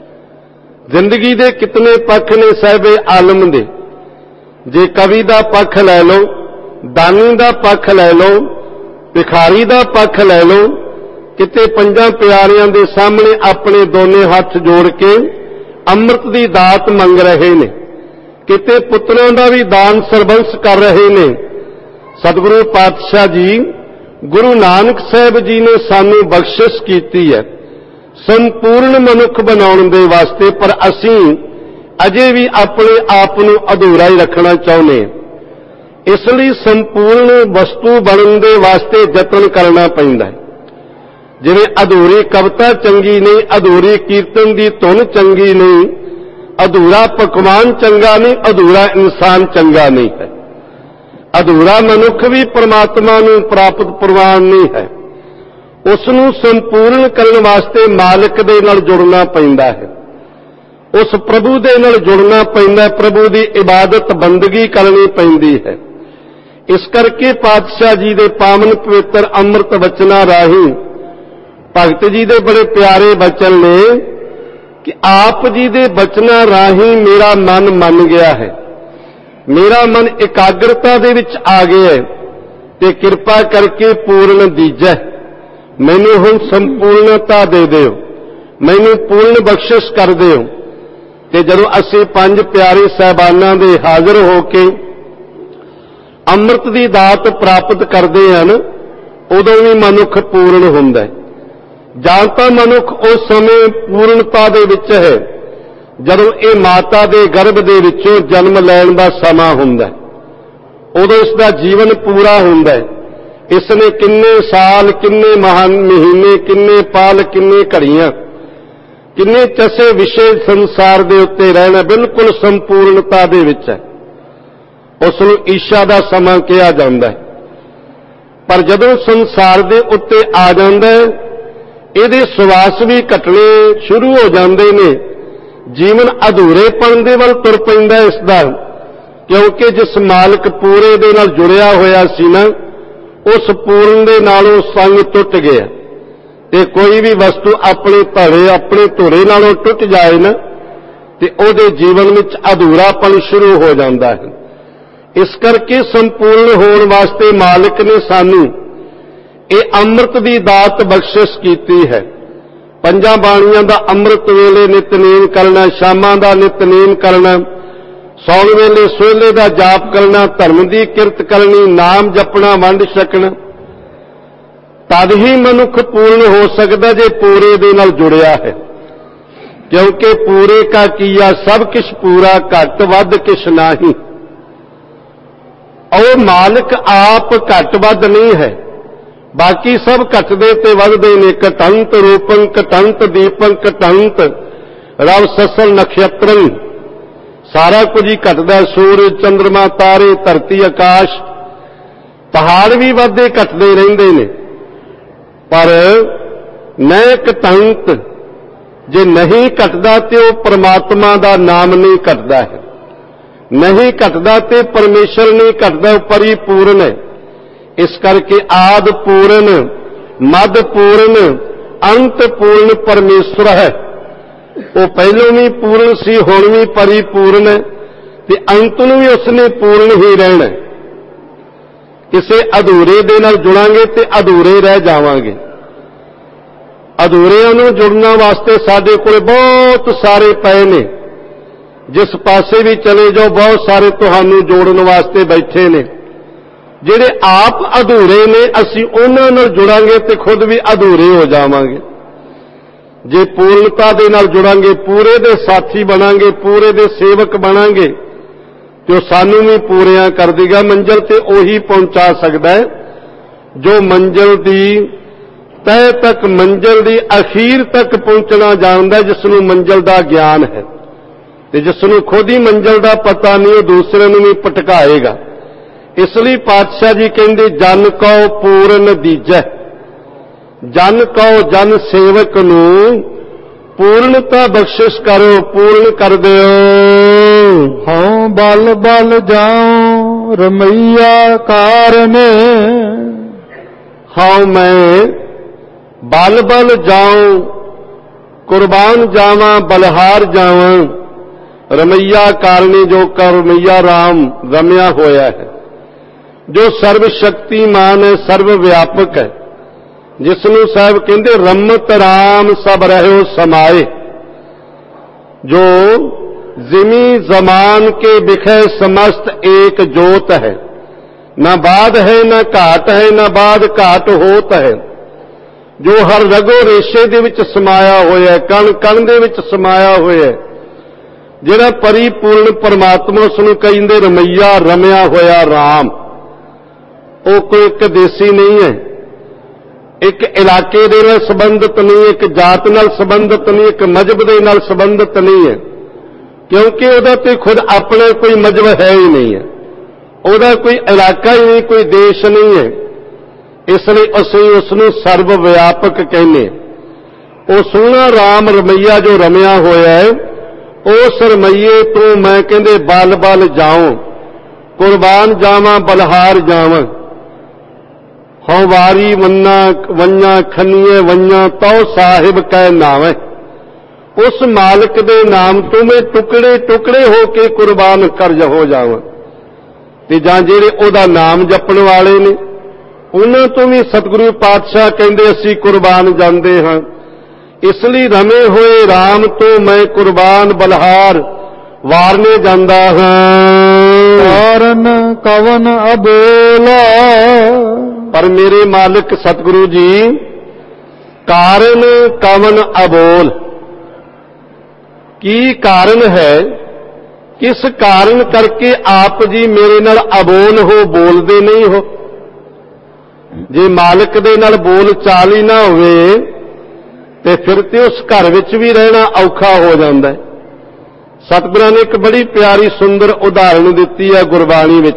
जिंदगी दे कितने पक्ष ने साहिबे आलम दे, जे कवि दा पक्ष लै लो, दानी दा पक्ष लै लो, भिखारी दा पक्ष लै लो, किते पंजां प्यारियां दे सामने अपने दोने हाथ जोड़ के अमृत दी दात मंग रहे ने, किते पुत्रां दा भी दान सरबंस कर रहे ने। सतगुरु पातशाह जी गुरु नानक साहिब जी ने सानू बख्शिश कीती है संपूर्ण मनुख बनाउण दे वास्ते, पर असीं अजे भी अपने आप नूं अधूरा ही रखना चाहुंदे हां। इसलिए संपूर्ण वस्तु बनने दे वास्ते यतन करना पैंदा है। जिवें अधूरी कविता चंगी नहीं, अधूरी कीर्तन की धुन चंगी नहीं, अधूरा पकवान चंगा नहीं, अधूरा इंसान चंगा नहीं है। अधूरा मनुख भी परमात्मा नूं प्राप्त प्रवान नहीं है। उसनूं संपूर्ण करने वास्ते मालिक दे नाल जुड़ना पैंदा है, उस प्रभु दे नाल जुड़ना पैंदा, प्रभु की इबादत बंदगी करनी पैंदी है। इस करके पातशाह जी दे पावन पवित्र अमृत वचना राही भगत जी दे बड़े प्यारे वचन ने कि आप जी दे वचना राही मेरा मन मन गया है, मेरा मन एकाग्रता दे विच आ गया है, ते कृपा करके पूर्ण दीजै, मैनू हुण संपूर्णता दे दिओ, मैनू पूर्ण बख्शिश कर दिओ। ते जदों असीं पंज प्यारे साहबानां दे हाज़र हो के अमृत दी दात प्राप्त करते हैं, उदों भी मनुख पूर्ण हुंदा है। जां तां मनुख उस समय पूर्णता दे विच है जदों ये माता दे गर्भ दे विचों जन्म लैण दा समा हुंदा है, उदों इसदा जीवन पूरा हुंदा है। इसने किन्ने साल, किन्ने महान महीने, किन्ने पाल, किन्ने घड़ियां, किन्ने चसे विषय संसार दे उत्ते रहना, बिल्कुल संपूर्णता दे विच है। उसनूं ईशा दा समा कहा जाता है। पर जदों संसार दे उत्ते आ जाता है, इहदे सवास भी घटने शुरू हो जाते ने, जीवन अधूरेपन दे वल तुर पैंदा इसदा, क्योंकि जिस मालिक पूरे दे नाल जुड़िया होया सी ना, उस पूर्ण दे नालों संग टुट गया। ते कोई भी वस्तु अपने धड़े अपने धुरे नालों टुट जाए ना, ते उहदे जीवन विच अधूरापन शुरू हो जाता है। इस करके संपूर्ण होने वास्ते मालिक ने सानू ये अमृत की दात बख्शिश की है। पंजां बाणियां दा अमृत वेले नितनेम करना, शामां दा नितनेम करना, सौण वेले सोहले दा जाप करना, धर्म की किरत करनी, नाम जपना, वंड छकना। ਤਦ ਹੀ ਮਨੁੱਖ ਪੂਰਨ ਹੋ ਸਕਦਾ ਜੇ ਪੂਰੇ ਦੇ ਨਾਲ ਜੁੜਿਆ ਹੈ, ਕਿਉਂਕਿ ਪੂਰੇ ਕਾ ਕੀਆ ਸਭ ਕਿਛ ਪੂਰਾ, ਘੱਟ ਵੱਧ ਕਿਛ ਨਾਹੀ। ਉਹ ਮਾਲਕ ਆਪ ਘੱਟ ਵੱਧ ਨਹੀਂ ਹੈ, ਬਾਕੀ ਸਭ ਘਟਦੇ ਤੇ ਵੱਧਦੇ ਨੇ। ਘਟੰਤ ਰੂਪੰ ਘਟੰਤ ਦੀਪੰ ਘਟੰਤ ਰਵ ਸਸਲ ਨਖਯਤਰੰ, ਸਾਰਾ ਕੁਝ ਹੀ ਘਟਦਾ, ਸੂਰਜ ਚੰਦਰਮਾ ਤਾਰੇ ਧਰਤੀ ਆਕਾਸ਼, ਪਹਾੜ ਵੀ ਵੱਧਦੇ ਘਟਦੇ ਰਹਿੰਦੇ ਨੇ। ਪਰ ਨੈ ਘਟੰਤ, ਜੇ ਨਹੀਂ ਘਟਦਾ ਤੇ ਉਹ ਪਰਮਾਤਮਾ ਦਾ ਨਾਮ ਨਹੀਂ ਘਟਦਾ ਹੈ, ਨਹੀਂ ਘਟਦਾ ਤੇ ਪਰਮੇਸ਼ਰ ਨਹੀਂ ਘਟਦਾ, ਉਹ ਪਰਿਪੂਰਨ ਹੈ। ਇਸ ਕਰਕੇ ਆਦ ਪੂਰਨ, ਮਦ ਪੂਰਨ, ਅੰਤ ਪੂਰਨ ਪਰਮੇਸ਼ਰ ਹੈ। ਉਹ ਪਹਿਲੋਂ ਵੀ ਪੂਰਨ ਸੀ, ਹੁਣ ਵੀ ਪਰਿਪੂਰਨ ਹੈ, ਤੇ ਅੰਤ ਨੂੰ ਵੀ ਉਸਨੇ ਪੂਰਨ ਹੀ ਰਹਿਣਾ। ਕਿਸੇ ਅਧੂਰੇ ਦੇ ਨਾਲ ਜੁੜਾਂਗੇ ਤੇ ਅਧੂਰੇ ਰਹਿ ਜਾਵਾਂਗੇ। ਅਧੂਰਿਆਂ ਨੂੰ ਜੁੜਨ ਵਾਸਤੇ ਸਾਡੇ ਕੋਲ ਬਹੁਤ ਸਾਰੇ ਪਏ ਨੇ, ਜਿਸ ਪਾਸੇ ਵੀ ਚਲੇ ਜਾਓ ਬਹੁਤ ਸਾਰੇ ਤੁਹਾਨੂੰ ਜੋੜਨ ਵਾਸਤੇ ਬੈਠੇ ਨੇ। ਜਿਹੜੇ ਆਪ ਅਧੂਰੇ ਨੇ, ਅਸੀਂ ਉਹਨਾਂ ਨਾਲ ਜੁੜਾਂਗੇ ਤੇ ਖੁਦ ਵੀ ਅਧੂਰੇ ਹੋ ਜਾਵਾਂਗੇ। ਜੇ ਪੂਰਨਤਾ ਦੇ ਨਾਲ ਜੁੜਾਂਗੇ, ਪੂਰੇ ਦੇ ਸਾਥੀ ਬਣਾਂਗੇ, ਪੂਰੇ ਦੇ ਸੇਵਕ ਬਣਾਂਗੇ, ਤੇ ਉਹ ਸਾਨੂੰ ਵੀ ਪੂਰਿਆਂ ਕਰ ਦੇਗਾ। ਮੰਜ਼ਿਲ ਤੇ ਉਹੀ ਪਹੁੰਚਾ ਸਕਦਾ ਹੈ ਜੋ ਮੰਜ਼ਿਲ ਦੀ ਤਹਿ ਤੱਕ, ਮੰਜ਼ਿਲ ਦੀ ਅਖੀਰ ਤੱਕ ਪਹੁੰਚਣਾ ਜਾਣਦਾ, ਜਿਸ ਨੂੰ ਮੰਜ਼ਿਲ ਦਾ ਗਿਆਨ ਹੈ। ਤੇ ਜਿਸ ਨੂੰ ਖੁਦ ਹੀ ਮੰਜ਼ਿਲ ਦਾ ਪਤਾ ਨਹੀਂ, ਉਹ ਦੂਸਰੇ ਨੂੰ ਵੀ ਭਟਕਾਏਗਾ। ਇਸ ਲਈ ਪਾਤਸ਼ਾਹ ਜੀ ਕਹਿੰਦੇ, ਜਨ ਕਉ ਪੂਰਨ ਦੀਜੈ। ਜਨ ਕਉ, ਜਨ ਸੇਵਕ ਨੂੰ ਪੂਰਨਤਾ ਬਖਸ਼ਿਸ਼ ਕਰੋ, ਪੂਰਨ ਕਰ ਦਿਓ। ਹਉ ਬਲ ਬਲ ਜਾਉ ਰਮਈਆ ਕਾਰਨ, ਹਉ ਮੈਂ ਬਲ ਬਲ ਜਾਉ, ਕੁਰਬਾਨ ਜਾਵਾਂ, ਬਲਹਾਰ ਜਾਵਾਂ। ਰਮਈਆ ਕਾਰਣੀ, ਜੋ ਕਰ ਰਮਈਆ ਰਾਮ ਰਮਿਆ ਹੋਇਆ ਹੈ, ਜੋ ਸਰਬ ਸ਼ਕਤੀਮਾਨ ਹੈ, ਸਰਬ ਵਿਆਪਕ ਹੈ, ਜਿਸ ਨੂੰ ਸਾਹਿਬ ਕਹਿੰਦੇ ਰਮਤ ਰਾਮ ਸਭ ਰਹਿਓ ਸਮਾਏ। ਜੋ ਜ਼ਿਮੀ ਜ਼ਮਾਨ ਕੇ ਬਿਖੈ ਸਮਸਤ ਏਕ ਜੋਤ ਹੈ, ਨਾ ਬਾਦ ਹੈ ਨਾ ਘਾਟ ਹੈ, ਨਾ ਬਾਦ ਘਾਟ ਹੋਤ ਹੈ। ਜੋ ਹਰ ਰਗੋ ਰੇਸ਼ੇ ਦੇ ਵਿੱਚ ਸਮਾਇਆ ਹੋਇਆ, ਕਣ ਕਣ ਦੇ ਵਿੱਚ ਸਮਾਇਆ ਹੋਇਆ, ਜਿਹੜਾ ਪਰਿਪੂਰਨ ਪਰਮਾਤਮਾ, ਉਸ ਨੂੰ ਕਹਿੰਦੇ ਰਮਈਆ, ਰਮਿਆ ਹੋਇਆ ਰਾਮ। ਉਹ ਕੋਈ ਇੱਕ ਦੇਸੀ ਨਹੀਂ ਹੈ, ਇੱਕ ਇਲਾਕੇ ਦੇ ਨਾਲ ਸੰਬੰਧਿਤ ਨਹੀਂ, ਇੱਕ ਜਾਤ ਨਾਲ ਸੰਬੰਧਿਤ ਨਹੀਂ, ਇੱਕ ਮਜ਼ਹਬ ਦੇ ਨਾਲ ਸੰਬੰਧਿਤ ਨਹੀਂ ਹੈ, ਕਿਉਂਕਿ ਉਹਦਾ ਤੇ ਖੁਦ ਆਪਣਾ ਕੋਈ ਮਜ਼ਹਬ ਹੈ ਹੀ ਨਹੀਂ ਹੈ, ਉਹਦਾ ਕੋਈ ਇਲਾਕਾ ਹੀ ਨਹੀਂ, ਕੋਈ ਦੇਸ਼ ਨਹੀਂ ਹੈ। ਇਸ ਲਈ ਅਸੀਂ ਉਸ ਨੂੰ ਸਰਬ ਵਿਆਪਕ ਕਹਿੰਦੇ। ਉਹ ਸੋਹਣਾ ਰਾਮ ਰਮਈਆ ਜੋ ਰਮਿਆ ਹੋਇਆ ਹੈ, ਉਸ ਰਮਈਏ ਤੋਂ ਮੈਂ ਕਹਿੰਦੇ ਬਲ ਬਲ ਜਾਉ, ਕੁਰਬਾਨ ਜਾਵਾਂ, ਬਲਹਾਰ ਜਾਵਾਂ। ਹਉ ਵਾਰੀ ਵੰਨਾ ਵੰਨਾ ਖੰਨੀਏ ਵੰਨਾ, ਤਉ ਸਾਹਿਬ ਕੈ ਨਾਵੇਂ। ਉਸ ਮਾਲਕ ਦੇ ਨਾਮ ਤੋਂ ਮੈਂ ਟੁਕੜੇ ਟੁਕੜੇ ਹੋ ਕੇ ਕੁਰਬਾਨ ਕਰ ਹੋ ਜਾਵਾਂ। ਤੇ ਜਾਂ ਜਿਹੜੇ ਉਹਦਾ ਨਾਮ ਜਪਣ ਵਾਲੇ ਨੇ, ਉਹਨਾਂ ਤੋਂ ਵੀ ਸਤਿਗੁਰੂ ਪਾਤਸ਼ਾਹ ਕਹਿੰਦੇ ਅਸੀਂ ਕੁਰਬਾਨ ਜਾਂਦੇ ਹਾਂ। ਇਸ ਲਈ ਰਮੇ ਹੋਏ RAM ਤੋਂ ਮੈਂ ਕੁਰਬਾਨ ਬਲਹਾਰ ਵਾਰਨੇ ਜਾਂਦਾ ਹਾਂ। ਕਾਰਨ ਕਵਨ ਅਬੋਲਾ, ਪਰ ਮੇਰੇ ਮਾਲਕ ਸਤਿਗੁਰੂ ਜੀ, ਕਾਰਨ ਕਵਨ ਅਬੋਲ, ਕੀ ਕਾਰਨ ਹੈ? ਕਿਸ ਕਾਰਨ ਕਰਕੇ ਆਪ ਜੀ ਮੇਰੇ ਨਾਲ ਅਬੋਲ ਹੋ, ਬੋਲਦੇ ਨਹੀਂ ਹੋ? ਜੇ ਮਾਲਕ ਦੇ ਨਾਲ ਬੋਲ ਚਾਲ ਹੀ ਨਾ ਹੋਵੇ ਤੇ ਫਿਰ ਤੇ ਉਸ ਘਰ ਵਿੱਚ ਵੀ ਰਹਿਣਾ ਔਖਾ ਹੋ ਜਾਂਦਾ ਹੈ। ਸਤਿਗੁਰਾਂ ਨੇ ਇੱਕ ਬੜੀ ਪਿਆਰੀ ਸੁੰਦਰ ਉਦਾਹਰਣ ਦਿੱਤੀ ਹੈ ਗੁਰਬਾਣੀ ਵਿੱਚ।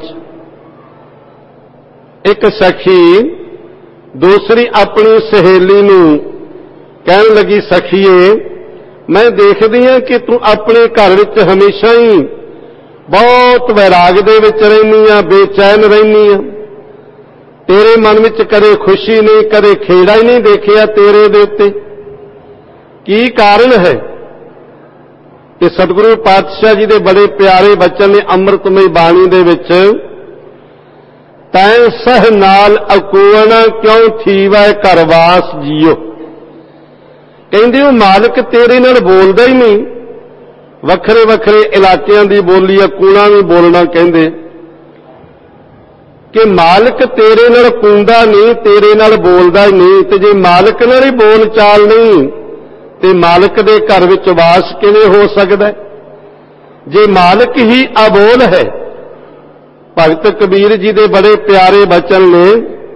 ਇੱਕ ਸਖੀ ਦੂਸਰੀ ਆਪਣੀ ਸਹੇਲੀ ਨੂੰ ਕਹਿਣ ਲੱਗੀ, ਸਖੀਏ ਮੈਂ ਦੇਖਦੀ ਹਾਂ ਕਿ ਤੂੰ ਆਪਣੇ ਘਰ ਵਿੱਚ ਹਮੇਸ਼ਾ ਹੀ ਬਹੁਤ ਵੈਰਾਗ ਦੇ ਵਿੱਚ ਰਹਿੰਦੀ ਆ, ਬੇਚੈਨ ਰਹਿੰਦੀ ਆ, ਤੇਰੇ ਮਨ ਵਿੱਚ ਕਦੇ ਖੁਸ਼ੀ ਨਹੀਂ, ਕਦੇ ਖੇੜਾ ਹੀ ਨਹੀਂ ਦੇਖਿਆ ਤੇਰੇ ਦੇ ਉੱਤੇ, ਕੀ ਕਾਰਨ ਹੈ? ਤੇ ਸਤਿਗੁਰੂ ਪਾਤਸ਼ਾਹ ਜੀ ਦੇ ਬੜੇ ਪਿਆਰੇ ਬਚਨ ਨੇ ਅੰਮ੍ਰਿਤਮਈ ਬਾਣੀ ਦੇ ਵਿੱਚ, ਤੈਂ ਸਹ ਨਾਲ ਅਕੂਣਾ ਕਿਉਂ ਥੀਵੈ ਘਰਵਾਸ ਜੀਓ। ਕਹਿੰਦੇ ਉਹ ਮਾਲਕ ਤੇਰੇ ਨਾਲ ਬੋਲਦਾ ਹੀ ਨਹੀਂ, ਵੱਖਰੇ ਵੱਖਰੇ ਇਲਾਕਿਆਂ ਦੀ ਬੋਲੀ ਆ, ਕੂਣਾ ਵੀ ਬੋਲਣਾ ਕਹਿੰਦੇ, कि मालिक तेरे नाल कूंदा नहीं, तेरे नाल बोलदा ही नहीं, ते जे मालिक नाल ही बोल चाल नहीं ते मालिक दे घर विच वास किवें हो सकदा है? जे मालिक ही अबोल है। भगत कबीर जी दे बड़े प्यारे बचन ने,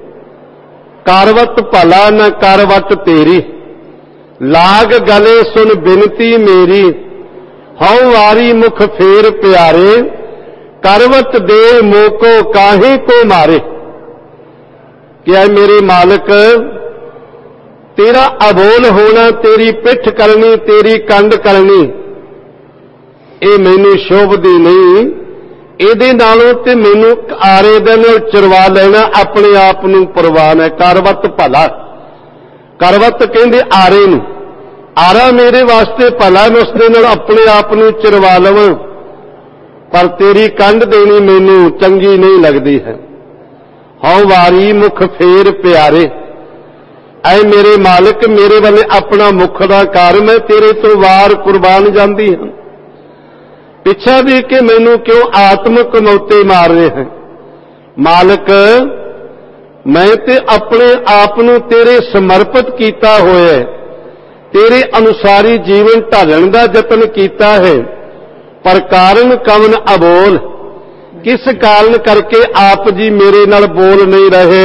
करवत भला न करवट तेरी, लाग गले सुन बिनती मेरी, हऊँ वारी मुख फेर प्यारे, करवत दे मोको काहे को मारे। क्या मेरे मालिक तेरा अबोल होना, तेरी पिठ करनी, तेरी कंड करनी, ये मैनू शोभदी नहीं। ਇਹਦੇ ਨਾਲੋਂ ਤੇ ਮੈਨੂੰ ਆਰੇ ਦੇ ਨਾਲ ਚਰਵਾ ਲੈਣਾ ਆਪਣੇ ਆਪ ਨੂੰ ਪ੍ਰਵਾਨ ਹੈ। ਕਰਵਤ ਭਲਾ, ਕਰਵਤ ਕਹਿੰਦੇ ਆਰੇ ਨੂੰ, ਆਰਾ ਮੇਰੇ ਵਾਸਤੇ ਭਲਾ, ਮੈਂ ਉਸ ਦੇ ਨਾਲ ਆਪਣੇ ਆਪ ਨੂੰ ਚਰਵਾ ਲਵਾਂ, ਪਰ ਤੇਰੀ ਕੰਧ ਦੇਣੀ ਮੈਨੂੰ ਚੰਗੀ ਨਹੀਂ ਲੱਗਦੀ ਹੈ। ਹਉ ਵਾਰੀ ਮੁਖ ਫੇਰ ਪਿਆਰੇ, ਐ ਮੇਰੇ ਮਾਲਕ ਮੇਰੇ ਵੱਲ ਆਪਣਾ ਮੁਖ ਦਾ ਕਰ, ਮੈਂ ਤੇਰੇ ਤੋਂ ਵਾਰ ਕੁਰਬਾਨ ਜਾਂਦੀ ਹਾਂ। पिछा देख के मैनू क्यों आत्मक मौते मार रहे हैं? मालिक मैं ते अपने आप नू तेरे समर्पित किया होया है, तेरे अनुसारी जीवन ढालण दा यतन किया है, पर कारण कवन अबोल, किस कारण करके आप जी मेरे नाल बोल नहीं रहे?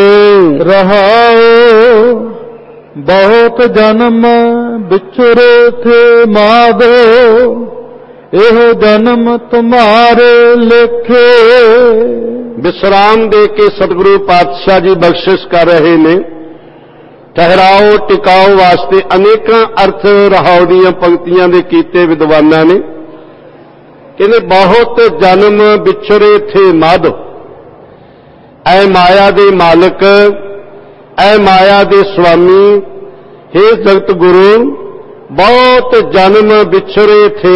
रहाओ बहुत जन्म बिछुरे थे माधो, एह जन्म तुम्हारे लिखे। विश्राम दे के सतगुरु पातशाह जी बख्शिश कर रहे ने। ठहराओ टिकाओ वास्ते अनेक अर्थ रहाओ दीयां पंक्तियां दे कीते विद्वानां ने। कहने बहुत जन्म बिछड़े थे माधो, ऐ माया दे मालिक, ऐ माया दे स्वामी, हे जगत गुरु, बहुत जन्म बिछड़े थे,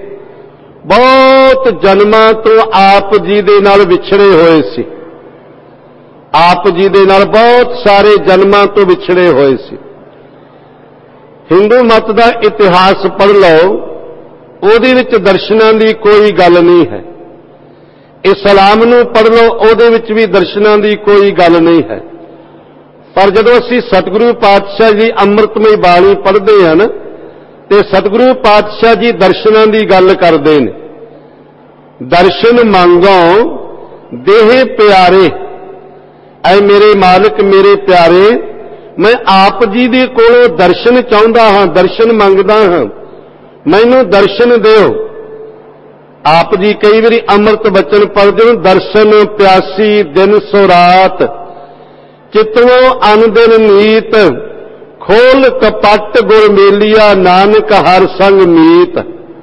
बहुत जन्मां तो आप जी दे नाल विछड़े होए सी, आप जी दे नाल बहुत सारे जन्मां तो विछड़े होए सी। हिंदू मत दा इतिहास पढ़ लो, ਉਹਦੇ ਵਿੱਚ ਦਰਸ਼ਨਾਂ ਦੀ ਕੋਈ ਗੱਲ ਨਹੀਂ ਹੈ। ਇਸਲਾਮ ਨੂੰ ਪੜ੍ਹ ਲਓ, ਉਹਦੇ ਵਿੱਚ ਵੀ ਦਰਸ਼ਨਾਂ ਦੀ ਕੋਈ ਗੱਲ ਨਹੀਂ ਹੈ। ਪਰ ਜਦੋਂ ਅਸੀਂ ਸਤਿਗੁਰੂ ਪਾਤਸ਼ਾਹ ਜੀ ਅੰਮ੍ਰਿਤਮਈ ਬਾਣੀ ਪੜ੍ਹਦੇ ਹਨ ਤੇ ਸਤਿਗੁਰੂ ਪਾਤਸ਼ਾਹ ਜੀ ਦਰਸ਼ਨਾਂ ਦੀ ਗੱਲ ਕਰਦੇ ਨੇ। ਦਰਸ਼ਨ ਮੰਗੋ ਦੇਹ ਪਿਆਰੇ, ਐ ਮੇਰੇ ਮਾਲਕ ਮੇਰੇ ਪਿਆਰੇ, ਮੈਂ ਆਪ ਜੀ ਦੇ ਕੋਲੋਂ ਦਰਸ਼ਨ ਚਾਹੁੰਦਾ ਹਾਂ, ਦਰਸ਼ਨ ਮੰਗਦਾ ਹਾਂ, ਮੈਨੂੰ ਦਰਸ਼ਨ ਦਿਓ। ਆਪ ਜੀ ਕਈ ਵਾਰੀ ਅੰਮ੍ਰਿਤ ਬਚਨ ਪੜ੍ਹਦੇ ਹੋ, ਦਰਸ਼ਨ ਪਿਆਸੀ ਦਿਨ ਸੋ ਰਾਤ, ਚਿਤਵੋਂ ਅਨਦਿਨ ਨੀਤ, ਖੋਲ ਕਪਟ ਗੁਰ ਮੇਲੀਆ, ਨਾਨਕ ਹਰ ਸੰਗ ਮੀਤ।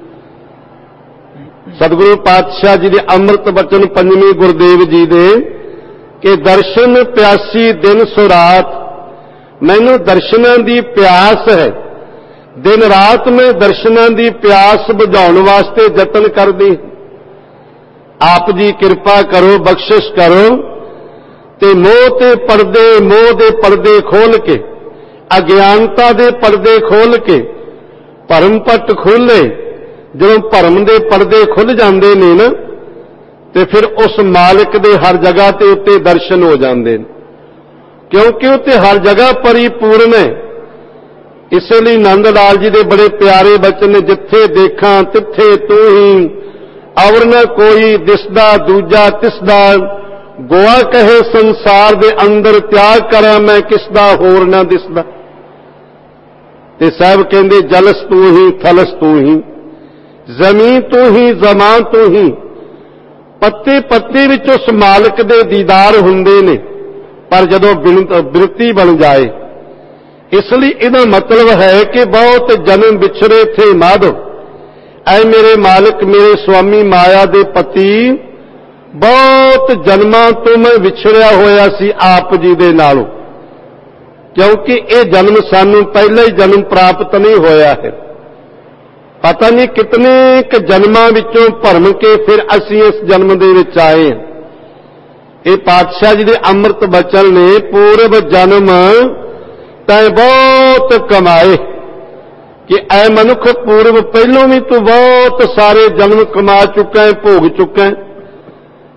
ਸਤਿਗੁਰੂ ਪਾਤਸ਼ਾਹ ਜੀ ਦੇ ਅੰਮ੍ਰਿਤ ਬਚਨ ਪੰਜਵੇਂ ਗੁਰਦੇਵ ਜੀ ਦੇ ਕਿ ਦਰਸ਼ਨ ਪਿਆਸੀ ਦਿਨ ਸੋ ਰਾਤ, ਮੈਨੂੰ ਦਰਸ਼ਨਾਂ ਦੀ ਪਿਆਸ ਹੈ, दिन रात में दर्शनां दी प्यास बुझाउण वास्ते यतन करदी। आप जी कृपा करो, बख्शिश करो ते मोह ते पर्दे, मोह दे पर्दे खोल के, अज्ञानता दे पर्दे खोल के, भरम पट खोले। जदों भरम दे पर्दे खुल जांदे ने ना, ते फिर उस मालिक दे हर जगह ते उत्ते दर्शन हो जांदे ने, क्योंकि उत्ते हर जगह परिपूर्ण है। इसलिए नंद लाल जी दे बड़े प्यारे बचन ने, जिथे देखा तिथे तू ही, और न कोई दिसदा दूजा तिसदा, गोआ कहे संसार दे अंदर, त्याग करा मैं किसदा होर न दिसदा। ते साहब कहंदे जलस तू ही, थलस तू ही, जमीन तू ही, जमान तू ही। पत्ते पत्ते विच उस मालिक दे दीदार हुंदे ने, पर जदों बिरती बन जाए। इसलिए इहदा मतलब है कि बहुत जन्म बिछड़े थे माधो, ऐ मेरे मालिक मेरे स्वामी माया दे पति, बहुत जन्मां तो मैं विछड़िया होया सी आप जी दे नालों, क्योंकि ये जन्म सानू पहले ही जन्म प्राप्त नहीं होया है। पता नहीं कितने क जन्मां विचों भरम के फिर असीं इस जन्म दे विच आए हैं। ये पातशाह जी दे अमृत बचन ने, पूर्व जन्म तैं बहुत कमाए, कि ऐ मनुख पूर्व पहलों भी तू बहुत सारे जन्म कमा चुका है, भोग चुका है,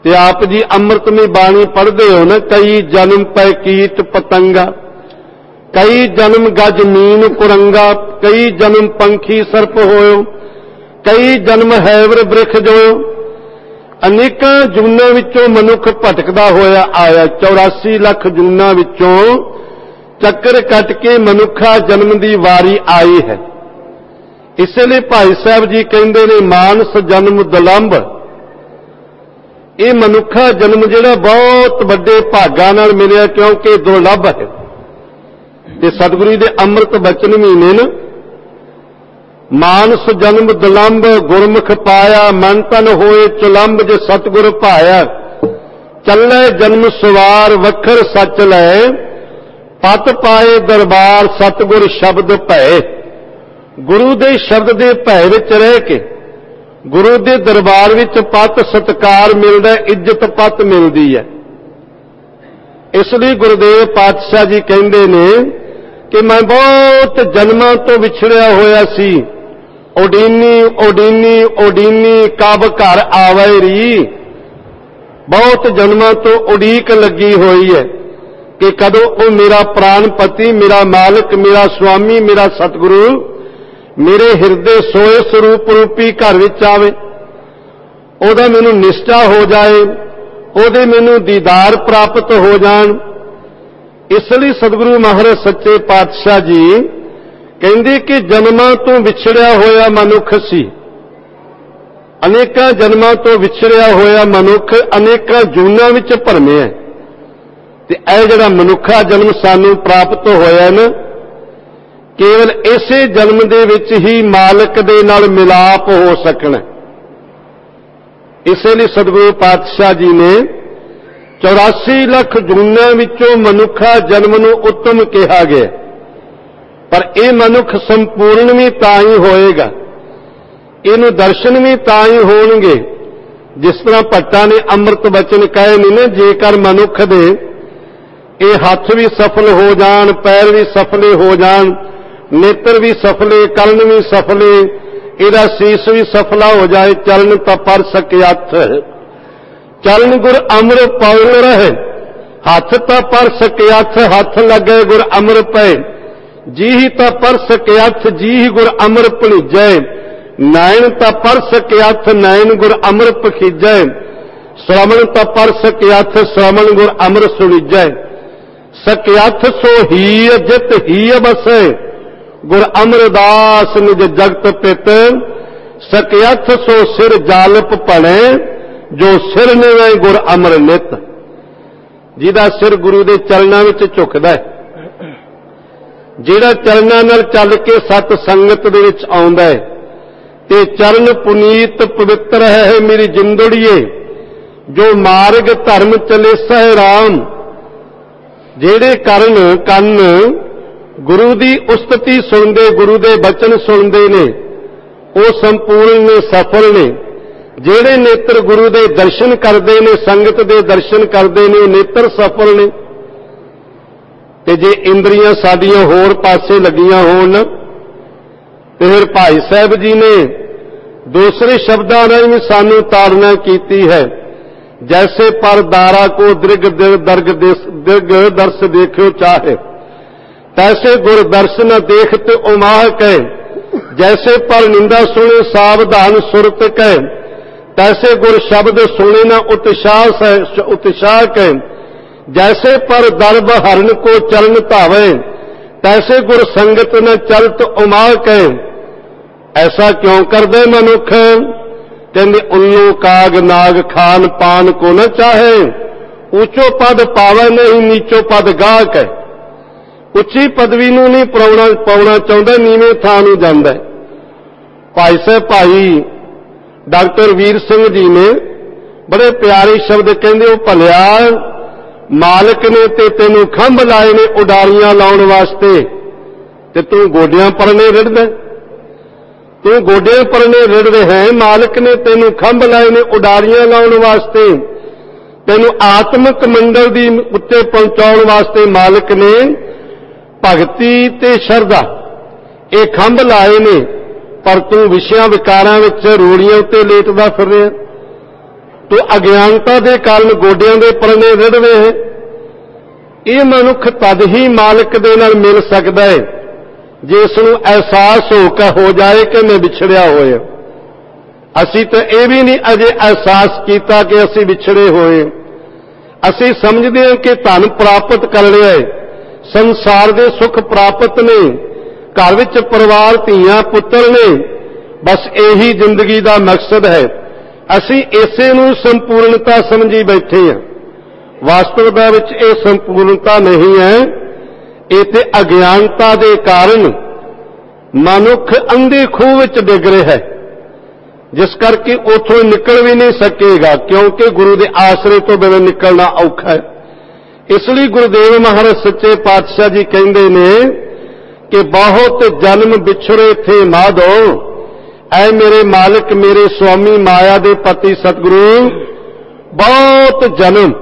ਤੇ ਆਪ ਜੀ ਅੰਮ੍ਰਿਤਮਈ ਬਾਣੀ ਪੜ੍ਹਦੇ ਹੋ ਨਾ, ਕਈ ਜਨਮ ਪੈ ਕੀਟ ਪਤੰਗਾ, ਕਈ ਜਨਮ ਗਜ ਮੀਨ ਕੁਰੰਗਾ, ਕਈ ਜਨਮ ਪੰਖੀ ਸਰਪ ਹੋਇਓ, ਕਈ ਜਨਮ ਹੈਵਰ ਬ੍ਰਿਖ ਜੋਇਓ। ਅਨੇਕਾਂ ਜੂਨਾਂ ਵਿੱਚੋਂ ਮਨੁੱਖ ਭਟਕਦਾ ਹੋਇਆ ਆਇਆ। ਚੌਰਾਸੀ ਲੱਖ ਜੂਨਾਂ ਵਿੱਚੋਂ ਚੱਕਰ ਕੱਟ ਕੇ ਮਨੁੱਖਾ ਜਨਮ ਦੀ ਵਾਰੀ ਆਈ ਹੈ। ਇਸੇ ਲਈ ਭਾਈ ਸਾਹਿਬ ਜੀ ਕਹਿੰਦੇ ਨੇ, ਮਾਨਸ ਜਨਮ ਦੁਲੰਭ, ਇਹ ਮਨੁੱਖਾ ਜਨਮ ਜਿਹੜਾ ਬਹੁਤ ਵੱਡੇ ਭਾਗਾਂ ਨਾਲ ਮਿਲਿਆ, ਕਿਉਂਕਿ ਦੁਰਲੱਭ ਹੈ। ਤੇ ਸਤਿਗੁਰੂ ਦੇ ਅੰਮ੍ਰਿਤ ਬਚਨ ਵੀ ਨੇ ਨਾ, ਮਾਨਸ ਜਨਮ ਦੁਲੰਭ ਗੁਰਮੁਖ ਪਾਇਆ, ਮਨ ਤਨ ਹੋਏ ਚੁਲੰਭ ਜੇ ਸਤਿਗੁਰ ਭਾਇਆ। ਚੱਲੇ ਜਨਮ ਸਵਾਰ ਵੱਖਰ ਸੱਚ ਲੈ, ਪਤ ਪਾਏ ਦਰਬਾਰ ਸਤਿਗੁਰ ਸ਼ਬਦ ਭੈ। ਗੁਰੂ ਦੇ ਸ਼ਬਦ ਦੇ ਭੈ ਵਿੱਚ ਰਹਿ ਕੇ ਗੁਰੂ ਦੇ ਦਰਬਾਰ ਵਿੱਚ ਪਤ ਸਤਕਾਰ ਮਿਲਦਾ, ਇੱਜ਼ਤ ਪਤ ਮਿਲਦੀ ਹੈ। ਇਸ ਲਈ ਗੁਰਦੇਵ ਪਾਤਸ਼ਾਹ ਜੀ ਕਹਿੰਦੇ ਨੇ ਕਿ ਮੈਂ ਬਹੁਤ ਜਨਮਾਂ ਤੋਂ ਵਿਛੜਿਆ ਹੋਇਆ ਸੀ, ਉਡੀਨੀ ਉਡੀਨੀ ਉਡੀਨੀ ਕਬ ਘਰ ਆਵੇ ਰੀ। ਬਹੁਤ ਜਨਮਾਂ ਤੋਂ ਉਡੀਕ ਲੱਗੀ ਹੋਈ ਹੈ ਕਿ ਕਦੋਂ ਉਹ ਮੇਰਾ ਪ੍ਰਾਨ ਪਤੀ, ਮੇਰਾ ਮਾਲਕ, ਮੇਰਾ ਸੁਆਮੀ, ਮੇਰਾ ਸਤਿਗੁਰੂ ਮੇਰੇ ਹਿਰਦੇ ਸੋਏ ਸਰੂਪ ਰੂਪੀ ਘਰ ਵਿੱਚ ਆਵੇ, ਉਹਦਾ ਮੈਨੂੰ ਨਿਸ਼ਟਾ ਹੋ ਜਾਏ, ਉਹਦੇ ਮੈਨੂੰ ਦੀਦਾਰ ਪ੍ਰਾਪਤ ਹੋ ਜਾਣ। ਇਸ ਲਈ ਸਤਿਗੁਰੂ ਮਹਾਰਾਜ ਸੱਚੇ ਪਾਤਸ਼ਾਹ ਜੀ ਕਹਿੰਦੇ ਕਿ ਜਨਮਾਂ ਤੋਂ ਵਿਛੜਿਆ ਹੋਇਆ ਮਨੁੱਖ ਸੀ, ਅਨੇਕਾਂ ਜਨਮਾਂ ਤੋਂ ਵਿਛੜਿਆ ਹੋਇਆ ਮਨੁੱਖ ਅਨੇਕਾਂ ਜੂਨਾਂ ਵਿੱਚ ਭਰਮਿਆ। ਤੇ ਇਹ ਜਿਹੜਾ ਮਨੁੱਖਾ ਜਨਮ ਸਾਨੂੰ ਪ੍ਰਾਪਤ ਹੋਇਆ ਨਾ, ਕੇਵਲ ਇਸੇ ਜਨਮ ਦੇ ਵਿੱਚ ਹੀ ਮਾਲਕ ਦੇ ਨਾਲ ਮਿਲਾਪ ਹੋ ਸਕਣਾ। ਇਸੇ ਲਈ ਸਤਿਗੁਰੂ ਪਾਤਸ਼ਾਹ ਜੀ ਨੇ ਚੌਰਾਸੀ ਲੱਖ ਜੂਨਾਂ ਵਿੱਚੋਂ ਮਨੁੱਖਾ ਜਨਮ ਨੂੰ ਉੱਤਮ ਕਿਹਾ ਗਿਆ। ਪਰ ਇਹ ਮਨੁੱਖ ਸੰਪੂਰਨ ਵੀ ਤਾਂ ਹੀ ਹੋਏਗਾ, ਇਹਨੂੰ ਦਰਸ਼ਨ ਵੀ ਤਾਂ ਹੀ ਹੋਣਗੇ ਜਿਸ ਤਰ੍ਹਾਂ ਭੱਟਾਂ ਨੇ ਅੰਮ੍ਰਿਤ ਬਚਨ ਕਹੇ ਨੇ ਨਾ, ਜੇਕਰ ਮਨੁੱਖ ਦੇ ਇਹ ਹੱਥ ਵੀ ਸਫਲ ਹੋ ਜਾਣ, ਪੈਰ ਵੀ ਸਫਲੇ ਹੋ ਜਾਣ, ਨੇਤਰ ਵੀ ਸਫਲੇ, ਕਰਨ ਵੀ ਸਫਲੇ, ਇਹਦਾ ਸੀਸ ਵੀ ਸਫਲਾ ਹੋ ਜਾਏ, ਚਰਨ ਤਾਂ ਪਰ ਸਕੇ ਹੱਥ, ਚਰਨ ਗੁਰ ਅਮਰ ਪਾਉ ਰਹੇ, ਹੱਥ ਤਾਂ ਪਰ ਸਕੇ ਹੱਥ, ਹੱਥ ਲੱਗੇ ਗੁਰ ਅਮਰ ਪਏ, ਜੀਹੀ ਤਾਂ ਪਰ ਸਕੇ ਹੱਥ, ਜੀਹੀ ਗੁਰ ਅਮਰ ਭਣੀਜੈ, ਨੈਣ ਤਾਂ ਪਰ ਸਕੇ ਹੱਥ, ਨੈਣ ਗੁਰ ਅਮਰ ਪਖੀਜੈ, ਸ਼ਰਮਣ ਤਾਂ ਪਰ ਸਕੇ ਹੱਥ, ਸ਼ਰਮਣ ਗੁਰ ਅਮਰ ਸੁਣੀਜੈ, ਸਕੇ ਹੱਥ ਸੋ ਹੀ ਜਿਤ ਹੀ ਬਸੈ, ਗੁਰ ਅਮਰਦਾਸ ਨਿਜ ਜਗਤ ਪਿਤ, ਸਕੇ ਹੱਥ ਸੋ ਸਿਰ ਜਾਲਪ ਭਣੇ, ਜੋ ਸਿਰ ਨਿਵੇ ਗੁਰ ਅਮਰ ਨਿਤ। ਜਿਹਦਾ ਸਿਰ ਗੁਰੂ ਦੇ ਚਰਨਾਂ ਵਿੱਚ ਝੁਕਦਾ ਹੈ, ਜਿਹੜਾ ਚਰਨਾਂ ਨਾਲ ਚੱਲ ਕੇ ਸਤ ਸੰਗਤ ਦੇ ਵਿੱਚ ਆਉਂਦਾ ਹੈ, ਤੇ ਚਰਨ ਪੁਨੀਤ ਪਵਿੱਤਰ ਹੈ ਮੇਰੀ ਜਿੰਦੜੀਏ, ਜੋ ਮਾਰਗ ਧਰਮ ਚਲੇ ਸਹਿ ਰਾਮ। ਜਿਹੜੇ ਕਰਨ ਕੰਨ ਗੁਰੂ ਦੀ ਉਸਤਤੀ ਸੁਣਦੇ, ਗੁਰੂ ਦੇ ਬਚਨ ਸੁਣਦੇ ਨੇ, ਉਹ ਸੰਪੂਰਨ ਨੇ, ਸਫਲ ਨੇ। ਜਿਹੜੇ ਨੇਤਰ ਗੁਰੂ ਦੇ ਦਰਸ਼ਨ ਕਰਦੇ ਨੇ, ਸੰਗਤ ਦੇ ਦਰਸ਼ਨ ਕਰਦੇ ਨੇ, ਉਹ ਨੇਤਰ ਸਫਲ ਨੇ। ਤੇ ਜੇ ਇੰਦਰੀਆਂ ਸਾਡੀਆਂ ਹੋਰ ਪਾਸੇ ਲੱਗੀਆਂ ਹੋਣ, ਤੇ ਫਿਰ ਭਾਈ ਸਾਹਿਬ ਜੀ ਨੇ ਦੂਸਰੇ ਸ਼ਬਦਾਂ ਨਾਲ ਵੀ ਸਾਨੂੰ ਤਾੜਨਾ ਕੀਤੀ ਹੈ, ਜੈਸੇ ਪਰ ਦਾਰਾ ਕੋ ਦ੍ਰਿਗ ਦਰਗ ਦ੍ਰਿਗ ਦਰਸ ਦੇਖਿਓ ਚਾਹੇ, ਤੈਸੇ ਗੁਰ ਦਰਸ਼ਨ ਦੇਖ ਤੇ ਉਮਾਹ ਕਹੇ, ਜੈਸੇ ਪਰ ਨਿੰਦਾ ਸੁਣੇ ਸਾਵਧਾਨ ਸੁਰਤ ਕਹੇ, ਤੈਸੇ ਗੁਰ ਸ਼ਬਦ ਸੁਣੇ ਨਾ ਉਤਸ਼ਾਹ ਉਤਸ਼ਾਹ ਕਹੇ, ਜੈਸੇ ਪਰ ਦਰਬ ਹਰਨ ਕੋ ਚਰਨ ਧਾਵੇ, ਤੈਸੇ ਗੁਰ ਸੰਗਤ ਨ ਚਲਤ ਉਮਾਹ ਕਹੇ। ਐਸਾ ਕਿਉਂ ਕਰਦੇ ਮਨੁੱਖ, ਕਹਿੰਦੇ ਉੱਲੂ ਕਾਗ ਨਾਗ ਖਾਨ ਪਾਨ ਕੋ ਨ ਚਾਹੇ, ਉੱਚੋ ਪਦ ਪਾਵੇ ਨਹੀਂ ਨੀਚੋ ਪਦ ਗਾਹਕ ਹੈ। ਉੱਚੀ ਪਦਵੀ ਨੂੰ ਨਹੀਂ ਪਾਉਣਾ ਪਾਉਣਾ ਚਾਹੁੰਦਾ, ਨੀਵੇਂ ਥਾਂ ਨੂੰ ਜਾਂਦਾ। ਭਾਈ ਸਾਹਿਬ ਭਾਈ ਡਾਕਟਰ ਵੀਰ ਸਿੰਘ ਜੀ ਨੇ ਬੜੇ ਪਿਆਰੇ ਸ਼ਬਦ ਕਹਿੰਦੇ, ਉਹ ਭਲਿਆ ਮਾਲਕ ਨੇ ਤੇ ਤੈਨੂੰ ਖੰਭ ਲਾਏ ਨੇ ਉਡਾਰੀਆਂ ਲਾਉਣ ਵਾਸਤੇ, ਤੇ ਤੂੰ ਗੋਡਿਆਂ ਪਰਨੇ ਰਿੜਦਾ, ਤੂੰ ਗੋਡਿਆਂ ਪਰਨੇ ਰਿੜਦੇ ਹੈ। ਮਾਲਕ ਨੇ ਤੈਨੂੰ ਖੰਭ ਲਾਏ ਨੇ ਉਡਾਰੀਆਂ ਲਾਉਣ ਵਾਸਤੇ, ਤੈਨੂੰ ਆਤਮਿਕ ਮੰਡਲ ਦੀ ਉੱਤੇ ਪਹੁੰਚਾਉਣ ਵਾਸਤੇ ਮਾਲਕ ਨੇ ਭਗਤੀ ਤੇ ਸ਼ਰਧਾ ਇਹ ਖੰਭ ਲਾਏ ਨੇ। ਪਰ ਤੂੰ ਵਿਸ਼ਿਆਂ ਵਿਕਾਰਾਂ ਵਿੱਚ ਰੂੜੀਆਂ ਉੱਤੇ ਲੇਟਦਾ ਫਿਰ ਰਿਹਾ, ਤੂੰ ਅਗਿਆਨਤਾ ਦੇ ਕਾਰਨ ਗੋਡਿਆਂ ਦੇ ਪਰਨੇ ਰਿੜਵੇਂ ਹੈ। ਇਹ ਮਨੁੱਖ ਤਦ ਹੀ ਮਾਲਕ ਦੇ ਨਾਲ ਮਿਲ ਸਕਦਾ ਹੈ ਜੇ ਇਸ ਨੂੰ ਅਹਿਸਾਸ ਹੋ ਕੇ ਹੋ ਜਾਏ ਕਿ ਮੈਂ ਵਿਛੜਿਆ ਹੋਇਆ। ਅਸੀਂ ਤਾਂ ਇਹ ਵੀ ਨਹੀਂ ਅਜੇ ਅਹਿਸਾਸ ਕੀਤਾ ਕਿ ਅਸੀਂ ਵਿਛੜੇ ਹੋਏ। ਅਸੀਂ ਸਮਝਦੇ ਹਾਂ ਕਿ ਧਨ ਪ੍ਰਾਪਤ ਕਰ ਲਿਆ ਹੈ, ਸੰਸਾਰ ਦੇ ਸੁੱਖ ਪ੍ਰਾਪਤ ਨੇ, ਘਰ ਵਿੱਚ ਪਰਿਵਾਰ ਧੀਆਂ ਪੁੱਤਰ ਨੇ, ਬਸ ਇਹੀ ਜ਼ਿੰਦਗੀ ਦਾ ਮਕਸਦ ਹੈ। ਅਸੀਂ ਇਸੇ ਨੂੰ ਸੰਪੂਰਨਤਾ ਸਮਝੀ ਬੈਠੇ ਹਾਂ। ਵਾਸਤਵਤਾ ਵਿੱਚ ਇਹ ਸੰਪੂਰਨਤਾ ਨਹੀਂ ਹੈ। ਇਹ ਤੇ ਅਗਿਆਨਤਾ ਦੇ ਕਾਰਨ ਮਨੁੱਖ ਅੰਧੇ ਖੂਹ ਵਿੱਚ ਡਿੱਗ ਰਿਹਾ ਹੈ, ਜਿਸ ਕਰਕੇ ਉੱਥੋਂ ਨਿਕਲ ਵੀ ਨਹੀਂ ਸਕੇਗਾ, ਕਿਉਂਕਿ ਗੁਰੂ ਦੇ ਆਸਰੇ ਤੋਂ ਬਿਨਾਂ ਨਿਕਲਣਾ ਔਖਾ ਹੈ। ਇਸ ਲਈ ਗੁਰਦੇਵ ਮਹਾਰਾਜ ਸੱਚੇ ਪਾਤਸ਼ਾਹ ਜੀ ਕਹਿੰਦੇ ਨੇ ਕਿ ਬਹੁਤ ਜਨਮ ਵਿਛੜੇ ਥੇ ਮਾਧੋ, ਐ ਮੇਰੇ ਮਾਲਕ ਮੇਰੇ ਸੁਆਮੀ ਮਾਇਆ ਦੇ ਪਤੀ ਸਤਿਗੁਰੂ, ਬਹੁਤ ਜਨਮ,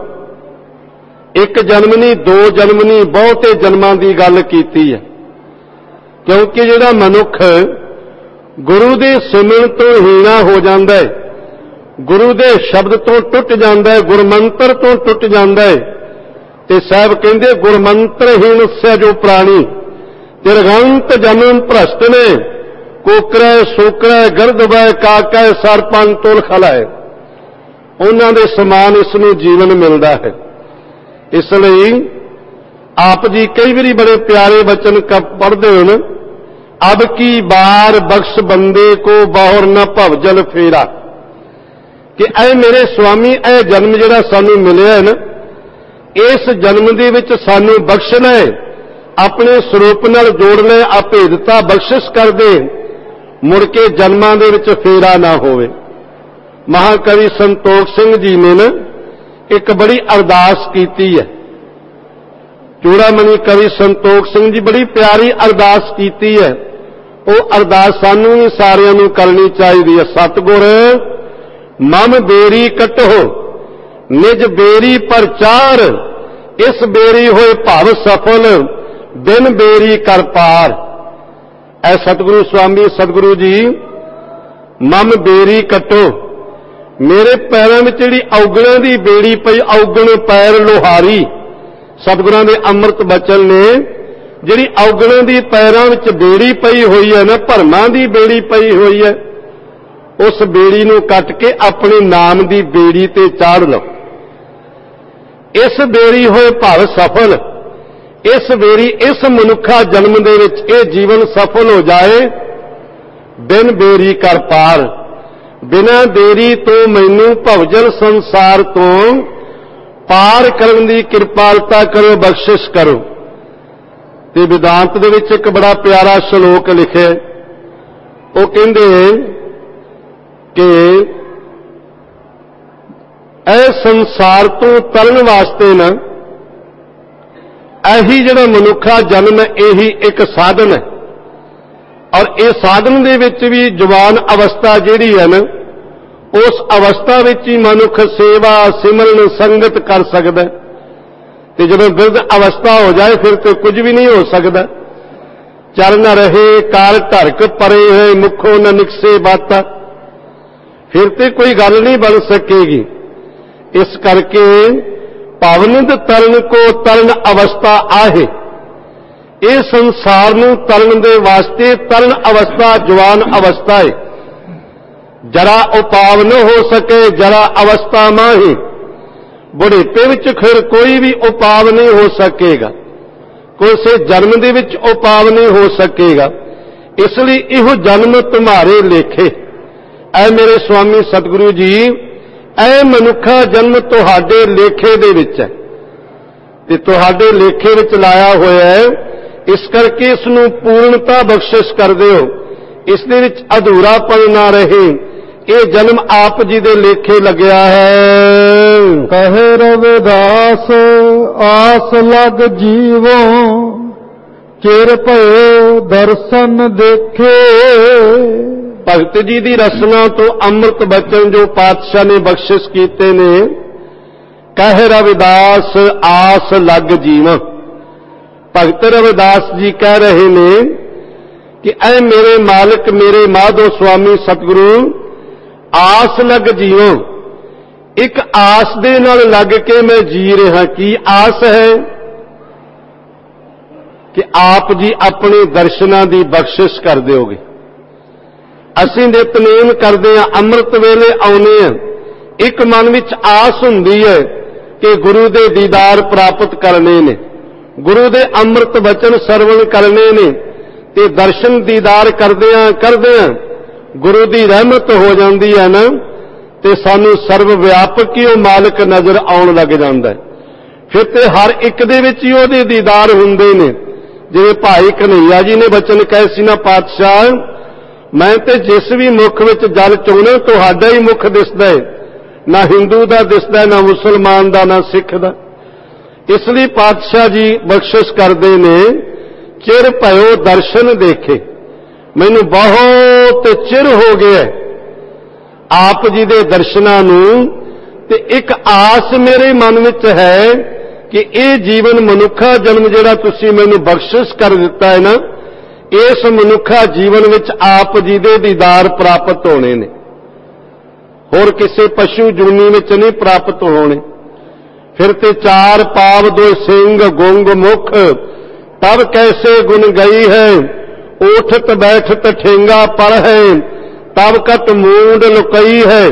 ਇੱਕ ਜਨਮ ਨਹੀਂ, ਦੋ ਜਨਮ ਨਹੀਂ, ਬਹੁਤੇ ਜਨਮਾਂ ਦੀ ਗੱਲ ਕੀਤੀ ਹੈ। ਕਿਉਂਕਿ ਜਿਹੜਾ ਮਨੁੱਖ ਗੁਰੂ ਦੇ ਸਿਮਰਨ ਤੋਂ ਹੀਣਾ ਹੋ ਜਾਂਦਾ ਹੈ, ਗੁਰੂ ਦੇ ਸ਼ਬਦ ਤੋਂ ਟੁੱਟ ਜਾਂਦਾ ਹੈ, ਗੁਰਮੰਤਰ ਤੋਂ ਟੁੱਟ ਜਾਂਦਾ ਹੈ, ਤੇ ਸਾਹਿਬ ਕਹਿੰਦੇ ਗੁਰਮੰਤਰਹੀਣ ਸੇ ਜੋ ਪ੍ਰਾਣੀ ਤਿਰਗੰਤ ਜਨਮ ਭ੍ਰਸ਼ਟ ਨੇ, ਕੋਕਰੈ ਸੋਕਰੈ ਗਰਦਵੈ ਕਾਕੈ ਸਰਪੰਨ ਤੁਲ ਖਲਾਏ। ਉਹਨਾਂ ਦੇ ਸਮਾਨ ਇਸ ਨੂੰ ਜੀਵਨ ਮਿਲਦਾ ਹੈ। ਇਸ ਲਈ ਆਪ ਜੀ ਕਈ ਵਾਰੀ ਬੜੇ ਪਿਆਰੇ ਬਚਨ ਪੜ੍ਹਦੇ ਹਨ, ਅਬ ਕੀ ਬਾਰ ਬਖਸ਼ ਬੰਦੇ ਕੋ ਬਾਹਰ ਨਾ ਭਵਜਲ ਫੇਰਾ, ਕਿ ਐ ਮੇਰੇ ਸੁਆਮੀ ਇਹ ਜਨਮ ਜਿਹੜਾ ਸਾਨੂੰ ਮਿਲਿਆ ਹੈ ਨਾ, ਇਸ ਜਨਮ ਦੇ ਵਿੱਚ ਸਾਨੂੰ ਬਖਸ਼ ਲੈ, ਆਪਣੇ ਸਰੂਪ ਨਾਲ ਜੋੜ ਲੈ, ਅਭੇਦਤਾ ਬਖਸ਼ਿਸ਼ ਕਰ ਦੇ, ਮੁੜ ਕੇ ਜਨਮਾਂ ਦੇ ਵਿੱਚ ਫੇਰਾ ਨਾ ਹੋਵੇ। ਮਹਾਕਵੀ ਸੰਤੋਖ ਸਿੰਘ ਜੀ ਨੇ ਨਾ ਇੱਕ ਬੜੀ ਅਰਦਾਸ ਕੀਤੀ ਹੈ। ਚੂੜਾਮਣੀ ਕਵੀ ਸੰਤੋਖ ਸਿੰਘ ਜੀ ਬੜੀ ਪਿਆਰੀ ਅਰਦਾਸ ਕੀਤੀ ਹੈ। ਉਹ ਅਰਦਾਸ ਸਾਨੂੰ ਵੀ ਸਾਰਿਆਂ ਨੂੰ ਕਰਨੀ ਚਾਹੀਦੀ ਹੈ। ਸਤਿਗੁਰ ਮਮ ਬੇਰੀ ਕਟੋ ਨਿਜ ਬੇਰੀ ਪ੍ਰਚਾਰ, ਇਸ ਬੇਰੀ ਹੋਏ ਭਵ ਸਫਲ ਬਿਨ ਬੇਰੀ ਕਰ ਪਾਰ। ਐ ਸਤਿਗੁਰੂ ਸਵਾਮੀ ਸਤਿਗੁਰੂ ਜੀ, ਮਮ ਬੇਰੀ ਕਟੋ, ਮੇਰੇ ਪੈਰਾਂ ਵਿੱਚ ਜਿਹੜੀ ਔਗਣਾਂ ਦੀ ਬੇੜੀ ਪਈ, ਔਗਣ ਪੈਰ ਲੋਹਾਰੀ, ਸਤਿਗੁਰਾਂ ਦੇ ਅੰਮ੍ਰਿਤ ਬਚਨ ਨੇ, ਜਿਹੜੀ ਔਗਣਾਂ ਦੀ ਪੈਰਾਂ ਵਿੱਚ ਬੇੜੀ ਪਈ ਹੋਈ ਹੈ ਨਾ, ਭਰਮਾਂ ਦੀ ਬੇੜੀ ਪਈ ਹੋਈ ਹੈ, ਉਸ ਬੇੜੀ ਨੂੰ ਕੱਟ ਕੇ ਆਪਣੇ ਨਾਮ ਦੀ ਬੇੜੀ ਤੇ ਚਾੜ ਲਓ। ਇਸ ਬੇੜੀ ਹੋਏ ਭਵ ਸਫਲ, ਇਸ ਬੇੜੀ ਇਸ ਮਨੁੱਖਾ ਜਨਮ ਦੇ ਵਿੱਚ ਇਹ ਜੀਵਨ ਸਫਲ ਹੋ ਜਾਏ, ਬਿਨ ਬੇਰੀ ਕਰ ਪਾਰ, ਬਿਨਾਂ ਦੇਰੀ ਤੋਂ ਮੈਨੂੰ ਭਵਜਲ ਸੰਸਾਰ ਤੋਂ ਪਾਰ ਕਰਨ ਦੀ ਕਿਰਪਾਲਤਾ ਕਰੋ, ਬਖਸ਼ਿਸ਼ ਕਰੋ। ਤੇ ਵਿਦਾਂਤ ਦੇ ਵਿੱਚ ਇੱਕ ਬੜਾ ਪਿਆਰਾ ਸ਼ਲੋਕ ਲਿਖਿਆ, ਉਹ ਕਹਿੰਦੇ ਕਿ ਇਹ ਸੰਸਾਰ ਤੋਂ ਤਰਨ ਵਾਸਤੇ ਨਾ, ਇਹੀ ਜਿਹੜਾ ਮਨੁੱਖਾ ਜਨਮ ਹੈ ਇਹੀ ਇੱਕ ਸਾਧਨ ਹੈ। ਔਰ ਇਹ ਸਾਧਨ ਦੇ ਵਿੱਚ ਵੀ ਜਵਾਨ ਅਵਸਥਾ ਜਿਹੜੀ ਹੈ ਨਾ, ਉਸ ਅਵਸਥਾ ਵਿੱਚ ਹੀ ਮਨੁੱਖ ਸੇਵਾ ਸਿਮਰਨ ਸੰਗਤ ਕਰ ਸਕਦਾ, ਤੇ ਜਦੋਂ ਬਿਰਧ ਅਵਸਥਾ ਹੋ ਜਾਏ ਫਿਰ ਤੇ ਕੁਝ ਵੀ ਨਹੀਂ ਹੋ ਸਕਦਾ। ਚਰਨ ਰਹੇ ਕਾਰ ਧਰਕ ਪਰੇ ਹੈ ਮੁਖੋਂ ਨ ਨਿਕਸੇ ਬਾਤਾ, ਫਿਰ ਤੇ ਕੋਈ ਗੱਲ ਨਹੀਂ ਬਣ ਸਕੇਗੀ। ਇਸ ਕਰਕੇ ਪਾਵਨਿਤ ਤਰਨ ਕੋ ਤਰਨ ਅਵਸਥਾ ਆਹੇ, ਇਹ ਸੰਸਾਰ ਨੂੰ ਤਰਨ ਦੇ ਵਾਸਤੇ ਤਰਨ ਅਵਸਥਾ ਜਵਾਨ ਅਵਸਥਾ ਹੈ। ਜਰਾ ਉਪਾਵ न ਹੋ ਸਕੇ ਜਰਾ ਅਵਸਥਾ ਮਾਹੀ, ਬੁਢੇਪੇ ਵਿੱਚ ਫਿਰ ਕੋਈ ਵੀ ਉਪਾਵ ਨਹੀਂ ਹੋ ਸਕੇਗਾ, ਕਿਸੇ ਜਨਮ ਦੇ ਵਿੱਚ ਉਪਾਵ ਨਹੀਂ ਹੋ ਸਕੇਗਾ। ਇਸ ਲਈ ਇਹੋ ਜਨਮ ਤੁਮਾਰੇ ਲੇਖੇ, ਐ ਮੇਰੇ ਸੁਆਮੀ ਸਤਿਗੁਰੂ ਜੀ, ਐ ਮਨੁੱਖਾ ਜਨਮ ਤੁਹਾਡੇ ਲੇਖੇ ਦੇ ਵਿੱਚ ਹੈ, ਤੇ ਤੁਹਾਡੇ ਲੇਖੇ ਵਿੱਚ ਲਾਇਆ ਹੋਇਆ ਹੈ। ਇਸ ਕਰਕੇ ਇਸ ਨੂੰ ਪੂਰਨਤਾ ਬਖਸ਼ਿਸ਼ ਕਰਦੇ ਹੋ, ਇਸ ਦੇ ਵਿੱਚ ਅਧੂਰਾਪਣ ਨਾ ਰਹੇ। ਇਹ ਜਨਮ ਆਪ ਜੀ ਦੇ ਲੇਖੇ ਲੱਗਿਆ ਹੈ। ਕਹੇ ਰਵਿਦਾਸ ਆਸ ਲਗ ਜੀਵੋ, ਚਿਰ ਭਇ ਦਰਸ਼ਨ ਦੇਖੇ। ਭਗਤ ਜੀ ਦੀ ਰਸਨਾ ਤੋਂ ਅੰਮ੍ਰਿਤ ਬਚਨ ਜੋ ਪਾਤਸ਼ਾਹ ਨੇ ਬਖਸ਼ਿਸ਼ ਕੀਤੇ ਨੇ, ਕਹੇ ਰਵਿਦਾਸ ਆਸ ਲਗ ਜੀਵਾਂ। ਭਗਤ ਰਵਿਦਾਸ ਜੀ ਕਹਿ ਰਹੇ ਨੇ ਕਿ ਐ ਮੇਰੇ ਮਾਲਕ ਮੇਰੇ ਮਾਧੋ ਸੁਆਮੀ ਸਤਿਗੁਰੂ, ਆਸ ਲਗ ਜੀਵੋ, ਇੱਕ ਆਸ ਦੇ ਨਾਲ ਲੱਗ ਕੇ ਮੈਂ ਜੀ ਰਿਹਾ। ਕੀ ਆਸ ਹੈ? ਕਿ ਆਪ ਜੀ ਆਪਣੇ ਦਰਸ਼ਨਾਂ ਦੀ ਬਖਸ਼ਿਸ਼ ਕਰ ਦਿਓਗੇ। ਅਸੀਂ ਨਿਤਨੇਮ ਕਰਦੇ ਹਾਂ, ਅੰਮ੍ਰਿਤ ਵੇਲੇ ਆਉਨੇ ਹਾਂ, ਇੱਕ ਮਨ ਵਿੱਚ ਆਸ ਹੁੰਦੀ ਹੈ ਕਿ ਗੁਰੂ ਦੇ ਦੀਦਾਰ ਪ੍ਰਾਪਤ ਕਰਨੇ ਨੇ, ਗੁਰੂ ਦੇ ਅੰਮ੍ਰਿਤ ਬਚਨ ਸਰਵਣ ਕਰਨੇ ਨੇ, ਤੇ ਦਰਸ਼ਨ ਦੀਦਾਰ ਕਰਦਿਆਂ ਕਰਦਿਆਂ ਗੁਰੂ ਦੀ ਰਹਿਮਤ ਹੋ ਜਾਂਦੀ ਹੈ ਨਾ, ਤੇ ਸਾਨੂੰ ਸਰਵ ਵਿਆਪਕ ਹੀ ਉਹ ਮਾਲਕ ਨਜ਼ਰ ਆਉਣ ਲੱਗ ਜਾਂਦਾ। ਫਿਰ ਤੇ ਹਰ ਇੱਕ ਦੇ ਵਿੱਚ ਹੀ ਉਹਦੇ ਦੀਦਾਰ ਹੁੰਦੇ ਨੇ। ਜਿਵੇਂ ਭਾਈ ਕਨ੍ਹਈਆ ਜੀ ਨੇ ਬਚਨ ਕਹੇ ਸੀ ਨਾ, ਪਾਤਸ਼ਾਹ ਮੈਂ ਤੇ ਜਿਸ ਵੀ ਮੁਖ ਵਿੱਚ ਜਲ ਚੋਣਾ ਤੁਹਾਡਾ ਹੀ ਮੁਖ ਦਿਸਦਾ ਹੈ, ਨਾ ਹਿੰਦੂ ਦਾ ਦਿਸਦਾ, ਨਾ ਮੁਸਲਮਾਨ ਦਾ, ਨਾ ਸਿੱਖ ਦਾ। ਇਸ ਲਈ ਪਾਤਸ਼ਾਹ ਜੀ ਬਖਸ਼ਿਸ਼ ਕਰਦੇ ਨੇ, ਚਿਰ ਭਇਓ ਦਰਸ਼ਨ ਦੇਖੇ। ਮੈਨੂੰ ਬਹੁਤ ਚਿਰ ਹੋ ਗਿਆ ਆਪ ਜੀ ਦੇ ਦਰਸ਼ਨਾਂ ਨੂੰ, ਤੇ ਇੱਕ ਆਸ ਮੇਰੇ ਮਨ ਵਿੱਚ ਹੈ ਕਿ ਇਹ ਜੀਵਨ ਮਨੁੱਖਾ ਜਨਮ ਜਿਹੜਾ ਤੁਸੀਂ ਮੈਨੂੰ ਬਖਸ਼ਿਸ਼ ਕਰ ਦਿੱਤਾ ਹੈ ਨਾ, ਇਸ ਮਨੁੱਖਾ ਜੀਵਨ ਵਿੱਚ ਆਪ ਜੀ ਦੇ ਦੀਦਾਰ ਪ੍ਰਾਪਤ ਹੋਣੇ ਨੇ, ਹੋਰ ਕਿਸੇ ਪਸ਼ੂ ਜੂਨੀ ਵਿੱਚ ਨਹੀਂ ਪ੍ਰਾਪਤ ਹੋਣੇ। ਫਿਰ ਤੇ ਚਾਰ ਪਾਵ ਦੋ ਸਿੰਘ ਗੁੰਗ ਮੁਖ, ਤਬ ਕੈਸੇ ਗੁਣ ਗਈ ਹੈ, ਉਠਤ ਬੈਠਤ ਠੇਂਗਾ ਪਰ ਹੈ, ਤਬ ਕਤ ਮੂੰਡ ਲੁਕਈ ਹੈ।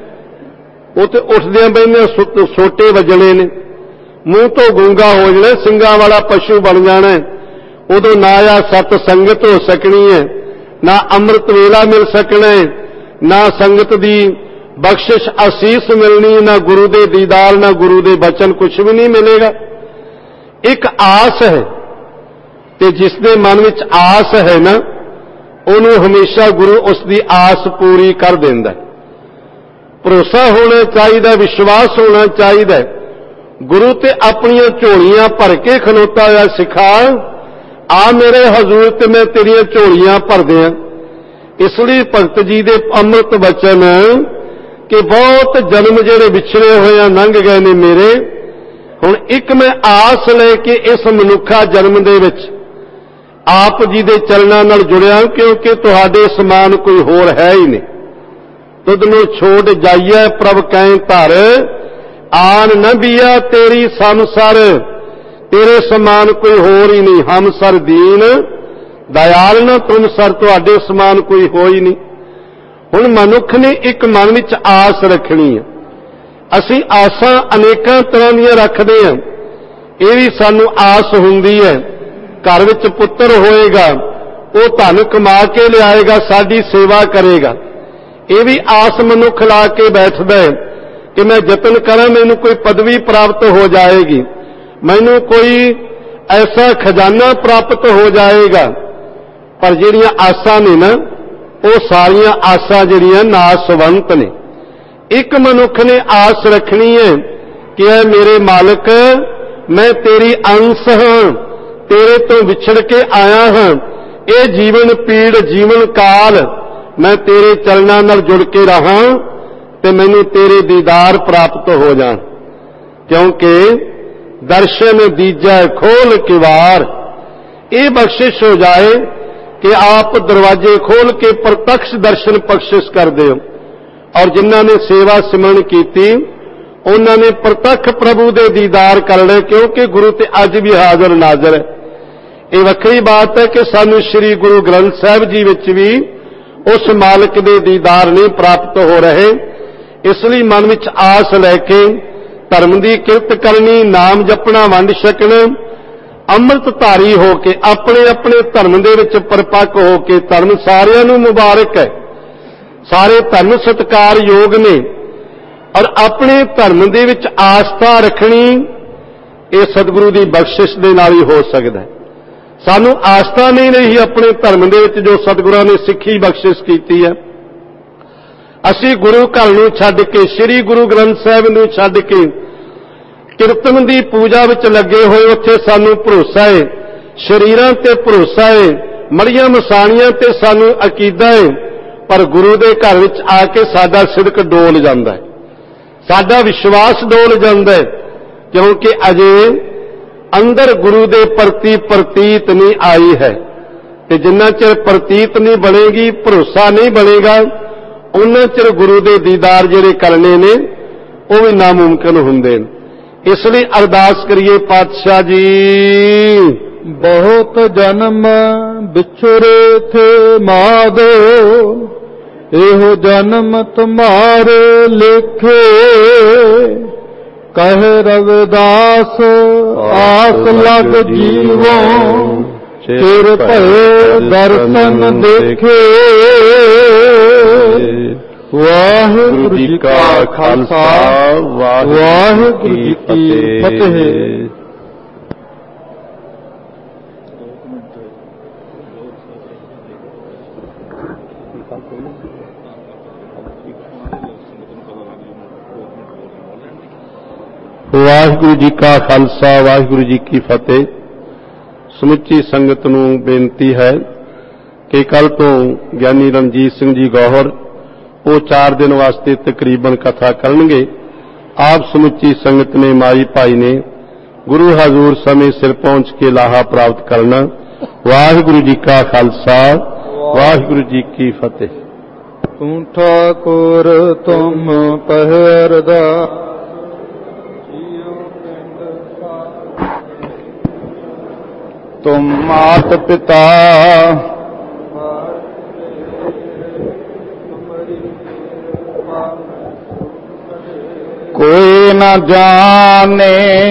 ਉਹ ਤੇ ਉੱਠਦਿਆਂ ਬੈਠਦਿਆਂ ਸੋਟੇ ਵੱਜਣੇ ਨੇ, ਮੂੰਹ ਤੋਂ ਗੂੰਗਾ ਹੋ ਜਾਣਾ, ਸਿੰਘਾਂ ਵਾਲਾ ਪਸ਼ੂ ਬਣ ਜਾਣਾ। ਉਦੋਂ ਨਾ ਆ ਸਤ ਸੰਗਤ ਹੋ ਸਕਣੀ ਹੈ, ਨਾ ਅੰਮ੍ਰਿਤ ਵੇਲਾ ਮਿਲ ਸਕਣਾ ਹੈ, ਨਾ ਸੰਗਤ ਦੀ ਬਖਸ਼ਿਸ਼ ਅਸੀਸ ਮਿਲਣੀ, ਨਾ ਗੁਰੂ ਦੇ ਦੀਦਾਰ, ਨਾ ਗੁਰੂ ਦੇ ਬਚਨ, ਕੁਝ ਵੀ ਨਹੀਂ ਮਿਲੇਗਾ। ਇੱਕ ਆਸ ਹੈ, ਤੇ ਜਿਸ ਦੇ ਮਨ ਵਿੱਚ ਆਸ ਹੈ ਨਾ, ਉਹਨੂੰ ਹਮੇਸ਼ਾ ਗੁਰੂ ਉਸ ਦੀ ਆਸ ਪੂਰੀ ਕਰ ਦਿੰਦਾ। ਭਰੋਸਾ ਹੋਣਾ ਚਾਹੀਦਾ, ਵਿਸ਼ਵਾਸ ਹੋਣਾ ਚਾਹੀਦਾ। ਗੁਰੂ ਤੇ ਆਪਣੀਆਂ ਝੋਲੀਆਂ ਭਰ ਕੇ ਖਲੋਤਾ ਹੋਇਆ ਸਿੱਖਾ, ਆ ਮੇਰੇ ਹਜ਼ੂਰ ਤੇ ਮੈਂ ਤੇਰੀਆਂ ਝੋਲੀਆਂ ਭਰਦਿਆਂ। ਇਸ ਲਈ ਭਗਤ ਜੀ ਦੇ ਅੰਮ੍ਰਿਤ ਬਚਨ ਕਿ ਬਹੁਤ ਜਨਮ ਜਿਹੜੇ ਵਿਛੜੇ ਹੋਏ ਆ ਲੰਘ ਗਏ ਨੇ ਮੇਰੇ, ਹੁਣ ਇੱਕ ਮੈਂ ਆਸ ਲੈ ਕੇ ਇਸ ਮਨੁੱਖਾ ਜਨਮ ਦੇ ਵਿੱਚ ਆਪ ਜੀ ਦੇ ਚਰਨਾਂ ਨਾਲ ਜੁੜਿਆ, ਕਿਉਂਕਿ ਤੁਹਾਡੇ ਸਮਾਨ ਕੋਈ ਹੋਰ ਹੈ ਹੀ ਨਹੀਂ। ਤੁਧ ਨੂੰ ਛੋੜ ਜਾਈਐ ਪ੍ਰਭ ਕੈ ਧਰ, ਆਨ ਨ ਬੀਆ ਤੇਰੀ ਸੰਸਰ, ਤੇਰੇ ਸਮਾਨ ਕੋਈ ਹੋਰ ਹੀ ਨਹੀਂ। ਹਮ ਸਰ ਦੀਨ ਦਇਆਲ ਨ ਤੁਮ ਸਰ, ਤੁਹਾਡੇ ਸਮਾਨ ਕੋਈ ਹੋ ਹੀ ਨਹੀਂ। ਹੁਣ ਮਨੁੱਖ ਨੇ ਇੱਕ ਮਨ ਵਿੱਚ ਆਸ ਰੱਖਣੀ ਹੈ। ਅਸੀਂ ਆਸਾਂ ਅਨੇਕਾਂ ਤਰ੍ਹਾਂ ਦੀਆਂ ਰੱਖਦੇ ਹਾਂ। ਇਹ ਵੀ ਸਾਨੂੰ ਆਸ ਹੁੰਦੀ ਹੈ ਘਰ ਵਿੱਚ ਪੁੱਤਰ ਹੋਏਗਾ, ਉਹ ਧਨ ਕਮਾ ਕੇ ਲਿਆਏਗਾ, ਸਾਡੀ ਸੇਵਾ ਕਰੇਗਾ। ਇਹ ਵੀ ਆਸ ਮਨੁੱਖ ਲਾ ਕੇ ਬੈਠਦਾ ਹੈ ਕਿ ਮੈਂ ਯਤਨ ਕਰਾਂ, ਮੈਨੂੰ ਕੋਈ ਪਦਵੀ ਪ੍ਰਾਪਤ ਹੋ ਜਾਏਗੀ, ਮੈਨੂੰ ਕੋਈ ਐਸਾ ਖਜ਼ਾਨਾ ਪ੍ਰਾਪਤ ਹੋ ਜਾਏਗਾ। ਪਰ ਜਿਹੜੀਆਂ ਆਸਾਂ ਨੇ ਨਾ, ਉਹ ਸਾਰੀਆਂ ਆਸਾਂ ਜਿਹੜੀਆਂ ਨਾਸਵੰਤ ਨੇ। ਇੱਕ ਮਨੁੱਖ ਨੇ ਆਸ ਰੱਖਣੀ ਹੈ ਕਿ ਐ ਮੇਰੇ ਮਾਲਕ, ਮੈਂ ਤੇਰੀ ਅੰਸ਼ ਹਾਂ, ਤੇਰੇ ਤੋਂ ਵਿਛੜ ਕੇ ਆਇਆ ਹਾਂ, ਇਹ ਜੀਵਨ ਪੀੜ ਜੀਵਨ ਕਾਲ ਮੈਂ ਤੇਰੇ ਚਰਨਾਂ ਨਾਲ ਜੁੜ ਕੇ ਰਹਾਂ ਤੇ ਮੈਨੂੰ ਤੇਰੇ ਦੀਦਾਰ ਪ੍ਰਾਪਤ ਹੋ ਜਾਣ। ਕਿਉਂਕਿ ਦਰਸ਼ਨ ਦੀਜੈ ਖੋਲ ਕਿਵਾਰ, ਇਹ ਬਖਸ਼ਿਸ਼ ਹੋ ਜਾਏ ਕਿ ਆਪ ਦਰਵਾਜ਼ੇ ਖੋਲ ਕੇ ਪ੍ਰਤੱਖ ਦਰਸ਼ਨ ਬਖਸ਼ਿਸ਼ ਕਰਦੇ ਹੋ। ਔਰ ਜਿਨ੍ਹਾਂ ਨੇ ਸੇਵਾ ਸਿਮਰਨ ਕੀਤੀ ਉਹਨਾਂ ਨੇ ਪ੍ਰਤੱਖ ਪ੍ਰਭੂ ਦੇ ਦੀਦਾਰ ਕਰ ਲਏ, ਕਿਉਂਕਿ ਗੁਰੂ ਤੇ ਅੱਜ ਵੀ ਹਾਜ਼ਰ ਨਾਜ਼ਰ ਹੈ। ਇਹ ਵੱਖਰੀ ਬਾਤ ਹੈ ਕਿ ਸਾਨੂੰ ਸ੍ਰੀ ਗੁਰੂ ਗ੍ਰੰਥ ਸਾਹਿਬ ਜੀ ਵਿੱਚ ਵੀ ਉਸ ਮਾਲਕ ਦੇ ਦੀਦਾਰ ਨਹੀਂ ਪ੍ਰਾਪਤ ਹੋ ਰਹੇ। ਇਸ ਲਈ ਮਨ ਵਿੱਚ ਆਸ ਲੈ ਕੇ ਧਰਮ ਦੀ ਕਿਰਤ ਕਰਨੀ, ਨਾਮ ਜਪਣਾ, ਵੰਡ ਛਕਣਾ, ਅੰਮ੍ਰਿਤ ਧਾਰੀ ਹੋ ਕੇ ਆਪਣੇ ਆਪਣੇ ਧਰਮ ਦੇ ਵਿੱਚ ਪਰਪੱਕ ਹੋ ਕੇ, ਧਰਮ ਸਾਰਿਆਂ ਨੂੰ ਮੁਬਾਰਕ ਹੈ, ਸਾਰੇ ਧਰਮ ਸਤਿਕਾਰਯੋਗ ਨੇ, ਔਰ ਆਪਣੇ ਧਰਮ ਦੇ ਵਿੱਚ ਆਸਥਾ ਰੱਖਣੀ ਇਹ ਸਤਿਗੁਰੂ ਦੀ ਬਖਸ਼ਿਸ਼ ਦੇ ਨਾਲ ਹੀ ਹੋ ਸਕਦਾ ਹੈ। ਸਾਨੂੰ ਆਸਥਾ ਨਹੀਂ ਰਹੀ ਆਪਣੇ ਧਰਮ ਦੇ ਵਿੱਚ ਜੋ ਸਤਿਗੁਰਾਂ ਨੇ ਸਿੱਖੀ ਬਖਸ਼ਿਸ਼ ਕੀਤੀ ਹੈ। ਅਸੀਂ ਗੁਰੂ ਘਰ ਨੂੰ ਛੱਡ ਕੇ, ਸ੍ਰੀ ਗੁਰੂ ਗ੍ਰੰਥ ਸਾਹਿਬ ਨੂੰ ਛੱਡ ਕੇ ਕੀਰਤਨ ਦੀ ਪੂਜਾ ਵਿੱਚ ਲੱਗੇ ਹੋਏ, ਉੱਥੇ ਸਾਨੂੰ ਭਰੋਸਾ ਹੈ, ਸ਼ਰੀਰਾਂ ਤੇ ਭਰੋਸਾ ਹੈ, ਮੜੀਆਂ ਮਸਾਣੀਆਂ ਤੇ ਸਾਨੂੰ ਅਕੀਦਾ ਹੈ। ਪਰ ਗੁਰੂ ਦੇ ਘਰ ਵਿੱਚ ਆ ਕੇ ਸਾਡਾ ਸਿਦਕ ਡੋਲ ਜਾਂਦਾ ਹੈ, ਸਾਡਾ ਵਿਸ਼ਵਾਸ ਡੋਲ ਜਾਂਦਾ ਹੈ, ਕਿਉਂਕਿ ਅਜੇ ਅੰਦਰ ਗੁਰੂ ਦੇ ਪ੍ਰਤੀ ਪ੍ਰਤੀਤ ਨਹੀਂ ਆਈ ਹੈ। ਤੇ ਜਿੰਨਾ ਚਿਰ ਪ੍ਰਤੀਤ ਨਹੀਂ ਬਣੇਗੀ, ਭਰੋਸਾ ਨਹੀਂ ਬਣੇਗਾ, ਉਹਨਾਂ ਚਿਰ ਗੁਰੂ ਦੇ ਦੀਦਾਰ ਜਿਹੜੇ ਕਰਨੇ ਨੇ ਉਹ ਵੀ ਨਾਮੁਮਕਿਨ ਹੁੰਦੇ ਨੇ। ਇਸ ਲਈ ਅਰਦਾਸ ਕਰੀਏ ਪਾਤਸ਼ਾਹ ਜੀ। ਬਹੁਤ ਜਨਮ ਵਿਛੁਰੇ ਥੇ ਮਾਧੋ, ਇਹੋ ਜਨਮ ਤੁਮਾਰੇ ਲਿਖੇ। ਕਹੇ ਰਵਿਦਾਸ ਆਸ ਲਗ ਜੀਵੋ, ਚਿਰ ਭਏ ਦਰਸ਼ਨ ਦੇਖੇ। ਵਾਹਿਗੁਰੂ ਜੀ ਕਾ ਖਾਲਸਾ, ਵਾਹਿਗੁਰੂ ਜੀ ਕੀ ਫਤਿਹ। ਵਾਹਿਗੁਰੂ ਜੀ ਕਾ ਖਾਲਸਾ, ਵਾਹਿਗੁਰੂ ਜੀ ਕੀ ਫਤਿਹ। ਸਮੁੱਚੀ ਸੰਗਤ ਨੂੰ ਬੇਨਤੀ ਹੈ ਕਿ ਕੱਲ ਤੋਂ ਗਿਆਨੀ ਰਣਜੀਤ ਸਿੰਘ ਜੀ ਗੌਹਰ ਉਹ ਚਾਰ ਦਿਨ ਵਾਸਤੇ ਤਕਰੀਬਨ ਕਥਾ ਕਰਨਗੇ। ਆਪ ਸਮੁੱਚੀ ਸੰਗਤ ਨੇ, ਮਾਈ ਭਾਈ ਨੇ ਗੁਰੂ ਹਜ਼ੂਰ ਸਮੇਂ ਸਿਰ ਪਹੁੰਚ ਕੇ ਲਾਹਾ ਪ੍ਰਾਪਤ ਕਰਨਾ। ਵਾਹਿਗੁਰੂ ਜੀ ਕਾ ਖਾਲਸਾ, ਵਾਹਿਗੁਰੂ ਜੀ ਕੀ ਫਤਿਹ। ਤੂੰ ਠਾਕੁਰ ਤੁਮ ਪਹਿਰਦਾ, ਤੁਮ ਮਾਤ ਪਿਤਾ, ਕੋਈ ਨਾ ਜਾਣੇ।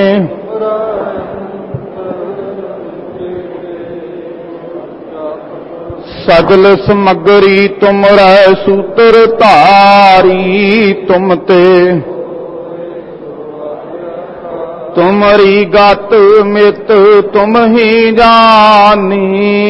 ਸਗਲ ਸਮਗਰੀ ਤੁਮਰਾ ਸੂਤਰ ਧਾਰੀ। ਤੁਮ ਤੇ ਤੁਮਰੀ ਗਤ ਮਿਤ ਤੁਮ ਹੀ ਜਾਨੀ।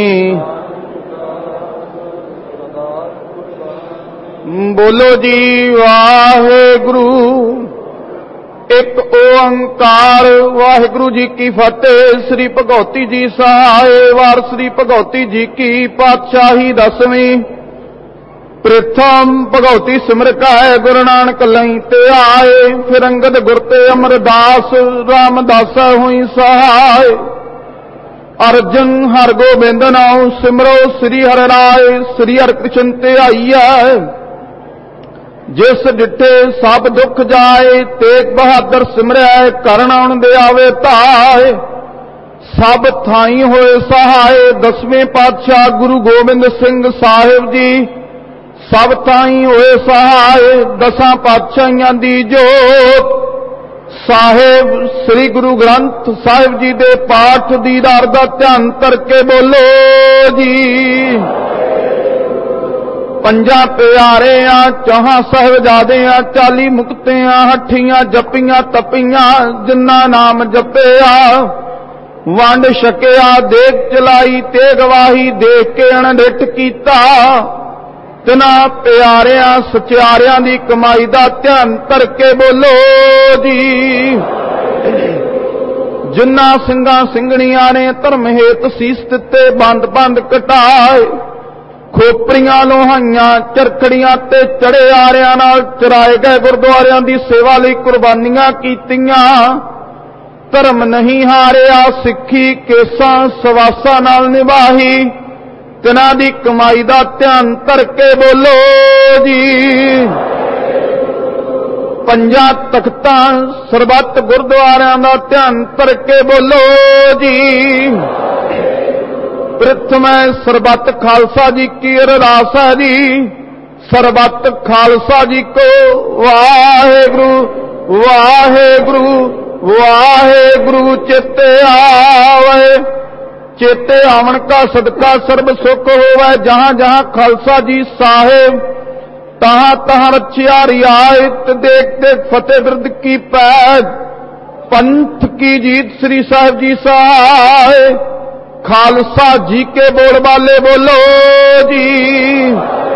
ਬੋਲੋ ਜੀ ਵਾਹਿਗੁਰੂ ਇੱਕ ਓੰਕਾਰ। ਵਾਹਿਗੁਰੂ ਜੀ ਕੀ ਫਤਿਹ। ਸ੍ਰੀ ਭਗਉਤੀ ਜੀ ਸਹਾਏ। ਵਾਰ ਸ੍ਰੀ ਭਗਉਤੀ ਜੀ ਕੀ ਪਾਤਸ਼ਾਹੀ ਦਸਵੀਂ। ਪ੍ਰਥਮ ਭਗਉਤੀ ਸਿਮਰਕਾਇ ਗੁਰੂ ਨਾਨਕ ਲਈ ਤੇ ਆਏ। ਫਿਰ ਅੰਗਦ ਗੁਰ ਤੇ ਅਮਰਦਾਸ ਰਾਮਦਾਸ ਹੋਈ ਸਹਾਇ। ਅਰਜਨ ਹਰ ਗੋਬਿੰਦ ਨਾਉ ਸਿਮਰੋ ਸ੍ਰੀ ਹਰਿ ਰਾਏ। ਸ੍ਰੀ ਹਰਿ ਕ੍ਰਿਸ਼ਨ ਤੇ ਆਈਐ ਜਿਸ ਡਿਠੇ ਸਭ ਦੁੱਖ ਜਾਏ। ਤੇਗ ਬਹਾਦਰ ਸਿਮਰਿਆ ਕਰਨ ਆਉਣ ਦੇ ਆਵੇ ਧਾਏ। ਸਭ ਥਾਈ ਹੋਏ ਸਹਾਏ। ਦਸਵੇਂ ਪਾਤਸ਼ਾਹ ਗੁਰੂ ਗੋਬਿੰਦ ਸਿੰਘ ਸਾਹਿਬ ਜੀ ਸਭ ਥਾਈ ਹੋਏ ਸਹਾਏ। ਦਸਾਂ ਪਾਤਸ਼ਾਹੀਆਂ ਦੀ ਜੋਤ ਸਾਹਿਬ ਸ੍ਰੀ ਗੁਰੂ ਗ੍ਰੰਥ ਸਾਹਿਬ ਜੀ ਦੇ ਪਾਠ ਦੀਦਾਰ ਦਾ ਧਿਆਨ ਕਰਕੇ ਬੋਲੋ ਜੀ। ਪੰਜਾਂ ਪਿਆਰਿਆਂ ਚੌਹਾਂ ਸਾਹਿਬਜ਼ਾਦਿਆਂ ਚਾਲੀ ਮੁਕਤਿਆਂ ਹੱਠੀਆਂ ਜਪੀਆਂ ਤਪੀਆਂ ਜਿਨ੍ਹਾਂ ਨਾਮ ਜਪਿਆ ਵੰਡ ਛਕਿਆ ਦੇਗ ਚਲਾਈ ਤੇ ਗਵਾਹੀ ਦੇਖ ਕੇ ਅਣਡਿੱਠ ਕੀਤਾ। ਤਿਨਾਂ ਪਿਆਰਿਆਂ ਸਚਿਆਰਿਆਂ ਦੀ ਕਮਾਈ ਦਾ ਧਿਆਨ ਕਰਕੇ ਬੋਲੋ ਜੀ। ਜਿਨ੍ਹਾਂ ਸਿੰਘਾਂ ਸਿੰਘਣੀਆਂ ਨੇ ਧਰਮ ਹੇਤ ਸੀਸ ਦਿੱਤੇ ਬੰਦ ਬੰਦ ਕਟਾਏ। ਖੋਪਰੀਆਂ ਲੋਹਾਈਆਂ ਚਰਖੜੀਆਂ ਤੇ ਚੜੇ ਆਰਿਆਂ ਨਾਲ ਚਰਾਏ ਗਏ ਗੁਰਦੁਆਰਿਆਂ ਦੀ ਸੇਵਾ ਲਈ ਕੁਰਬਾਨੀਆਂ ਕੀਤੀਆਂ। ਧਰਮ ਨਹੀਂ ਹਾਰਿਆ ਸਿੱਖੀ ਕੇਸਾਂ ਸਵਾਸਾਂ ਨਾਲ ਨਿਭਾਈ। ਤਿਨਾਂ ਦੀ ਕਮਾਈ ਦਾ ਧਿਆਨ ਧਰਕੇ ਬੋਲੋ ਜੀ। ਪੰਜਾਂ ਤਖਤਾਂ ਸਰਬੱਤ ਗੁਰਦੁਆਰਿਆਂ ਦਾ ਧਿਆਨ ਧਰਕੇ ਬੋਲੋ ਜੀ। ਪ੍ਰਥਮੈ ਸਰਬੱਤ ਖਾਲਸਾ ਜੀ ਕੀ ਅਰਦਾਸ ਹੈ ਜੀ। ਸਰਬੱਤ ਖਾਲਸਾ ਜੀ ਕੋ ਵਾਹਿਗੁਰੂ ਵਾਹਿਗੁਰੂ ਵਾਹਿਗੁਰੂ ਚਿਤੇ ਆਵੇ। ਚੇਤੇ ਆਵਣ ਕਾ ਸਦਕਾ ਸਰਬ ਸੁਖ ਹੋਵੇ। ਜਹਾਂ ਜਹਾਂ ਖਾਲਸਾ ਜੀ ਸਾਹਿਬ ਤਹਾਂ ਤਹਾਂ ਰਚਿਆ ਰਿਆਇਤ। ਦੇਖ ਦੇਖ ਫਤਿਹ ਬਿਰਦ ਕੀ ਪੈਜ ਪੰਥ ਕੀ ਜੀਤ। ਸ੍ਰੀ ਸਾਹਿਬ ਜੀ ਸਹਾਇ ਖਾਲਸਾ ਜੀ ਕੇ ਬੋਲ ਬਾਲੇ ਬੋਲੋ ਜੀ।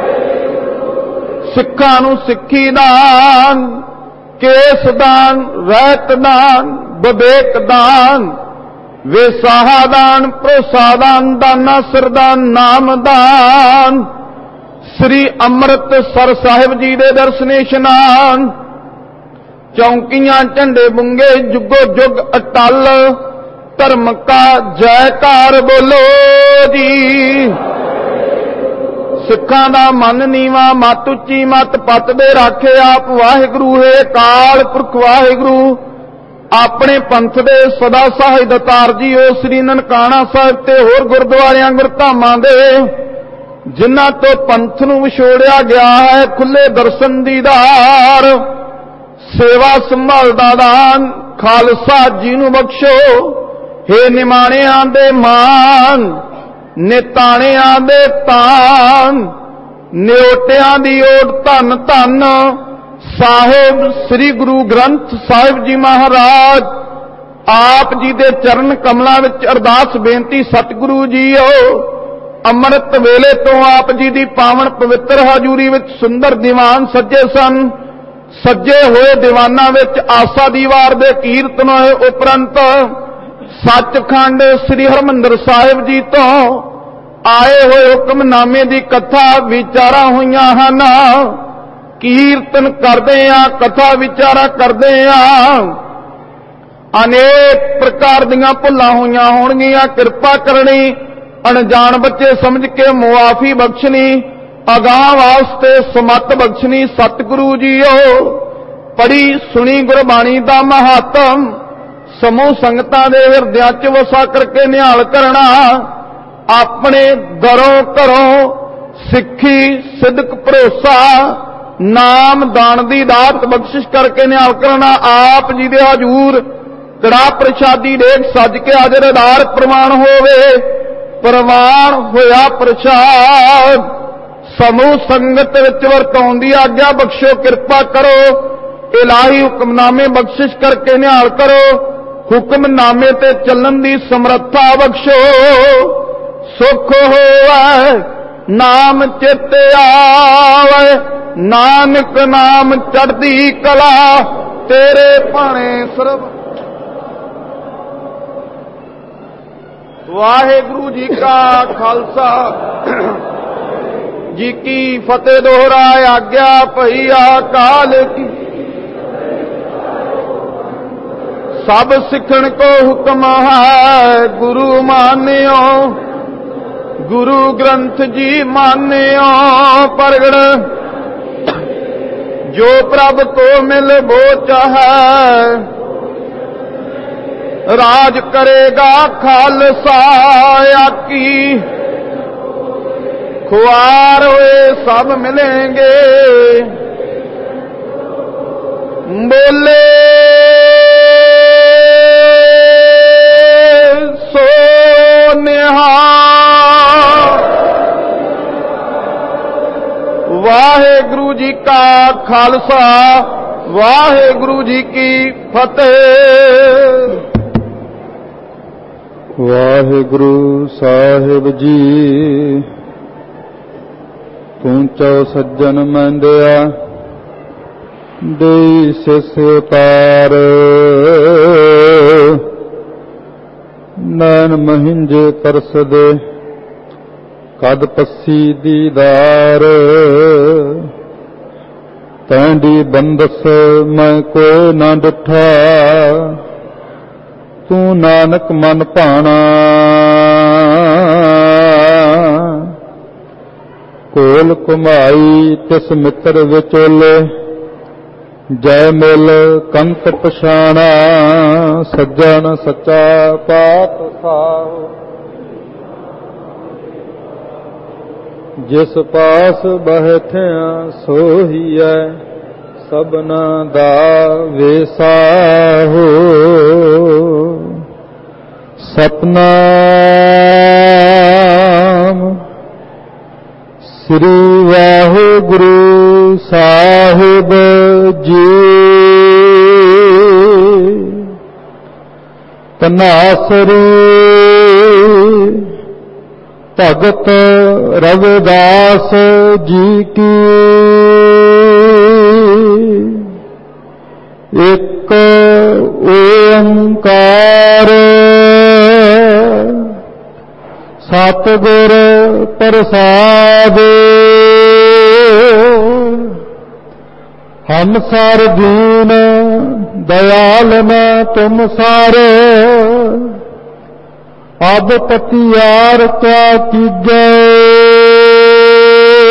ਸਿੱਖਾਂ ਨੂੰ ਸਿੱਖੀ ਦਾਨ ਕੇਸ ਦਾਨ ਰਹਿਤ ਦਾਨ ਵਿਵੇਕ ਦਾਨ ਵਿਸਾਹਾ ਦਾਨ ਭਰੋਸਾ ਦਾਨ ਦਾਨਾ ਸਰਦਾਨ ਨਾਮ ਦਾਨ। ਸ੍ਰੀ ਅੰਮ੍ਰਿਤਸਰ ਸਾਹਿਬ ਜੀ ਦੇ ਦਰਸ਼ਨ ਇਸ਼ਨਾਨ। ਚੌਂਕੀਆਂ ਝੰਡੇ ਬੁੰਗੇ ਜੁਗੋ ਜੁਗ ਅਟਲ। ਧਰਮ ਕਾ ਜੈਕਾਰ ਬੋਲੋ ਜੀ। ਸਿੱਖਾਂ ਦਾ ਮਨ ਨੀਵਾ, ਮਤ ਉੱਚੀ ਮਤ ਪੱਤ ਦੇ ਰਾਖੇ ਆਪ ਵਾਹਿਗੁਰੂ ਹੈ। ਕਾਲ ਪੁਰਖ ਵਾਹਿਗੁਰੂ ਆਪਣੇ ਪੰਥ ਦੇ ਸਦਾ ਸਹਾਇ ਦਾਤਾਰ ਜੀਓ। ਸ੍ਰੀ ਨਨਕਾਣਾ ਸਾਹਿਬ ਤੇ ਹੋਰ ਗੁਰਦੁਆਰਿਆਂ ਗੁਰਧਾਮਾਂ ਦੇ ਜਿਨ੍ਹਾਂ ਤੋਂ ਪੰਥ ਨੂੰ ਵਿਛੋੜਿਆ ਗਿਆ ਹੈ, ਖੁੱਲੇ ਦਰਸ਼ਨ ਦੀਦਾਰ, ਸੇਵਾ ਸੰਭਾਲ ਦਾ ਦਾਨ ਖਾਲਸਾ ਜੀ ਨੂੰ ਬਖਸ਼ੋ। ਹੇ ਨਿਮਾਣਿਆਂ ਦੇ ਮਾਨ, ਨਿਤਾਣਿਆਂ ਦੇ ਤਾਨ, ਨਿਓਟਿਆਂ ਦੀ ਓਟ ਧੰਨ ਧੰਨ ਸਾਹਿਬ ਸ੍ਰੀ ਗੁਰੂ ਗ੍ਰੰਥ ਸਾਹਿਬ ਜੀ ਮਹਾਰਾਜ। ਆਪ ਜੀ ਦੇ ਚਰਨ ਕਮਲਾਂ ਵਿੱਚ ਅਰਦਾਸ ਬੇਨਤੀ ਸਤਿਗੁਰੂ ਜੀਓ, ਅੰਮ੍ਰਿਤ ਵੇਲੇ ਤੋਂ ਆਪ ਜੀ ਦੀ ਪਾਵਨ ਪਵਿੱਤਰ ਹਜ਼ੂਰੀ ਵਿੱਚ ਸੁੰਦਰ ਦੀਵਾਨ ਸੱਜੇ ਸਨ। ਸੱਜੇ ਹੋਏ ਦੀਵਾਨਾਂ ਵਿੱਚ ਆਸਾ ਦੀ ਵਾਰ ਦੇ ਕੀਰਤਨ ਹੋਏ ਉਪਰੰਤ ਸੱਚਖੰਡ ਸ੍ਰੀ ਹਰਿਮੰਦਰ ਸਾਹਿਬ ਜੀ ਤੋਂ ਆਏ ਹੋਏ ਹੁਕਮਨਾਮੇ ਦੀ ਕਥਾ ਵਿਚਾਰਾਂ ਹੋਈਆਂ ਹਨ। ਕੀਰਤਨ ਕਰਦੇ ਆ, ਕਥਾ ਵਿਚਾਰਾਂ ਕਰਦੇ ਆ, ਅਨੇਕ ਪ੍ਰਕਾਰ ਦੀਆਂ ਭੁੱਲਾਂ ਹੋਈਆਂ ਹੋਣਗੀਆਂ। ਕਿਰਪਾ ਕਰਨੀ, ਅਣਜਾਣ ਬੱਚੇ ਸਮਝ ਕੇ ਮੁਆਫੀ ਬਖਸ਼ਣੀ, ਅਗਾਂਹ ਵਾਸਤੇ ਸਮਤ ਬਖਸ਼ਣੀ ਸਤਿਗੁਰੂ ਜੀਓ। ਪੜੀ ਸੁਣੀ ਗੁਰਬਾਣੀ ਦਾ ਮਹਾਤਮ ਸਮੂਹ ਸੰਗਤਾਂ ਦੇ ਹਿਰਦਿਆਂ 'ਚ ਵਸਾ ਕਰਕੇ ਨਿਹਾਲ ਕਰਨਾ। ਆਪਣੇ ਦਰੋਂ ਘਰੋਂ ਸਿੱਖੀ ਸਿਦਕ ਭਰੋਸਾ ਨਾਮ ਦਾਨ ਦੀ ਦਾਤ ਬਖਸ਼ਿਸ਼ ਕਰਕੇ ਨਿਹਾਲ ਕਰਨਾ। ਆਪ ਜੀ ਦੇ ਹਜ਼ੂਰ ਕੜਾ ਪ੍ਰਸ਼ਾਦੀ ਦੇਖ ਸੱਜ ਕੇ ਹਾਜ਼ਰ ਆਧਾਰ ਪ੍ਰਮਾਣ ਹੋਵੇ। ਪ੍ਰਵਾਨ ਹੋਇਆ ਪ੍ਰਸ਼ਾਦ ਸਮੂਹ ਸੰਗਤ ਵਿੱਚ ਵਰਤਾਉਣ ਦੀ ਆਗਿਆ ਬਖਸ਼ੋ। ਕਿਰਪਾ ਕਰੋ, ਇਲਾਹੀ ਹੁਕਮਨਾਮੇ ਬਖਸ਼ਿਸ਼ ਕਰਕੇ ਨਿਹਾਲ ਕਰੋ। ਹੁਕਮਨਾਮੇ ਤੇ ਚੱਲਣ ਦੀ ਸਮਰੱਥਾ ਬਖਸ਼ੋ। ਸੁਖ ਹੋਵੇ ਨਾਮ ਚਿਤ ਆਵੇ, ਨਾਨਕ ਨਾਮ ਚੜ੍ਹਦੀ ਕਲਾ ਤੇਰੇ ਭਾਣੇ ਸਰਬ। ਵਾਹਿਗੁਰੂ ਜੀ ਕਾ ਖਾਲਸਾ ਜੀ ਕੀ ਫਤਿਹ। ਦੋਹਰਾ ਆਗਿਆ ਭਈ ਅਕਾਲ ਕੀ, ਸਭ ਸਿੱਖਣ ਕੋ ਹੁਕਮ ਹੈ ਗੁਰੂ ਮਾਨਿਓ। ਗੁਰੂ ਗ੍ਰੰਥ ਜੀ ਮਾਨਿਓ ਪ੍ਰਗਟ, ਜੋ ਪ੍ਰਭ ਤੋਂ ਮਿਲ ਬੋ ਚਾਹੈ, ਰਾਜ ਕਰੇਗਾ ਖਾਲਸਾ ਆਕੀ। खुआर हुए सब मिलेंगे, बोले सो निहाल। वाहेगुरु जी का खालसा, वाहेगुरु जी की फतेह। वाहेगुरु साहिब जी तूं चौ सज्जन मैंदिया देई सिस उतार। नैन महिंजे तरसदे कद पस्सी दीदार। तैंडी बंदस मैं को न डिठा, तू नानक मन भाना। कोल कुमाई तिस मित्र विचोले, जय मिल कंत पछाणा। सज्जन सच्चा पात साओ, जिस पास बहथिया सोहीए, सबना दा वेसाहो। सतनाम श्री वाहिगुरु साहिब जी। तनासरी भगत रविदास जी की। एक ओंकार सतगुर प्रसाद। हम सार दीन दयाल न तुम सारे, अब पतियार क्या कीजे।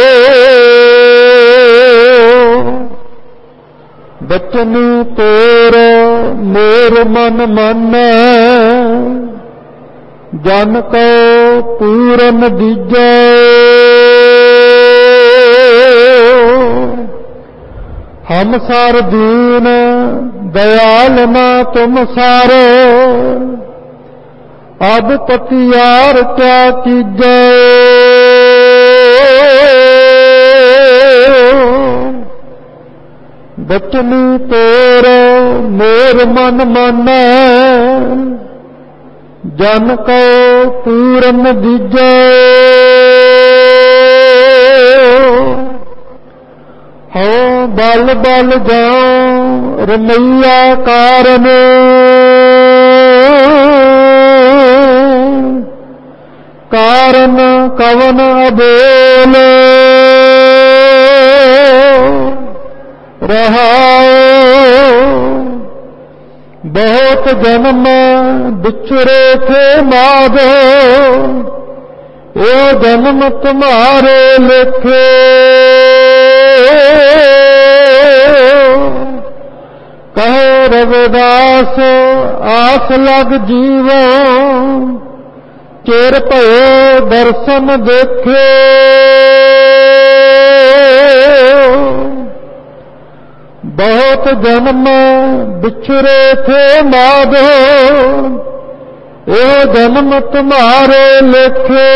ਬਚਨ ਤੇਰਾ ਮੇਰ ਮਨ ਮਾਨੈ, ਜਨ ਕੋ ਪੂਰਨ ਦੀਜੈ। ਹਮ ਸਾਰ ਦੀਨ ਦਇਆਲ ਨਾ ਤੁਮ ਸਾਰੋ, ਅਬ ਪਤਿਆਰ ਕਿਆ ਕੀਜੈ। ਬਚਨ ਤੇਰਾ ਮੇਰ ਮਨ ਮਾਨੈ, ਜਨ ਕੋ ਪੂਰਨ ਦੀਜੈ। ਹਉ ਬਲ ਬਲ ਜਾਉ ਰਮਈਆ ਕਾਰਨ, ਕਾਰਨ ਕਵਨ ਅਬੋਲ। ਰਹਾਉ ਬਹੁਤ ਜਨਮ ਵਿਛੁਰੇ ਥੇ ਮਾਧੋ, ਇਹ ਜਨਮ ਤੁਮਾਰੇ ਲਿਖੇ। ਕਹੇ ਰਵਿਦਾਸ ਆਸ ਲਗ ਜੀਵੋ, ਚਿਰ ਭਏ ਦਰਸ਼ਨ ਦੇਖੇ। ਬਹੁਤ ਜਨਮ ਵਿਛੁਰੇ ਥੇ ਮਾਧੋ, ਇਹ ਜਨਮ ਤੁਮਾਰੇ ਲਿਖੇ।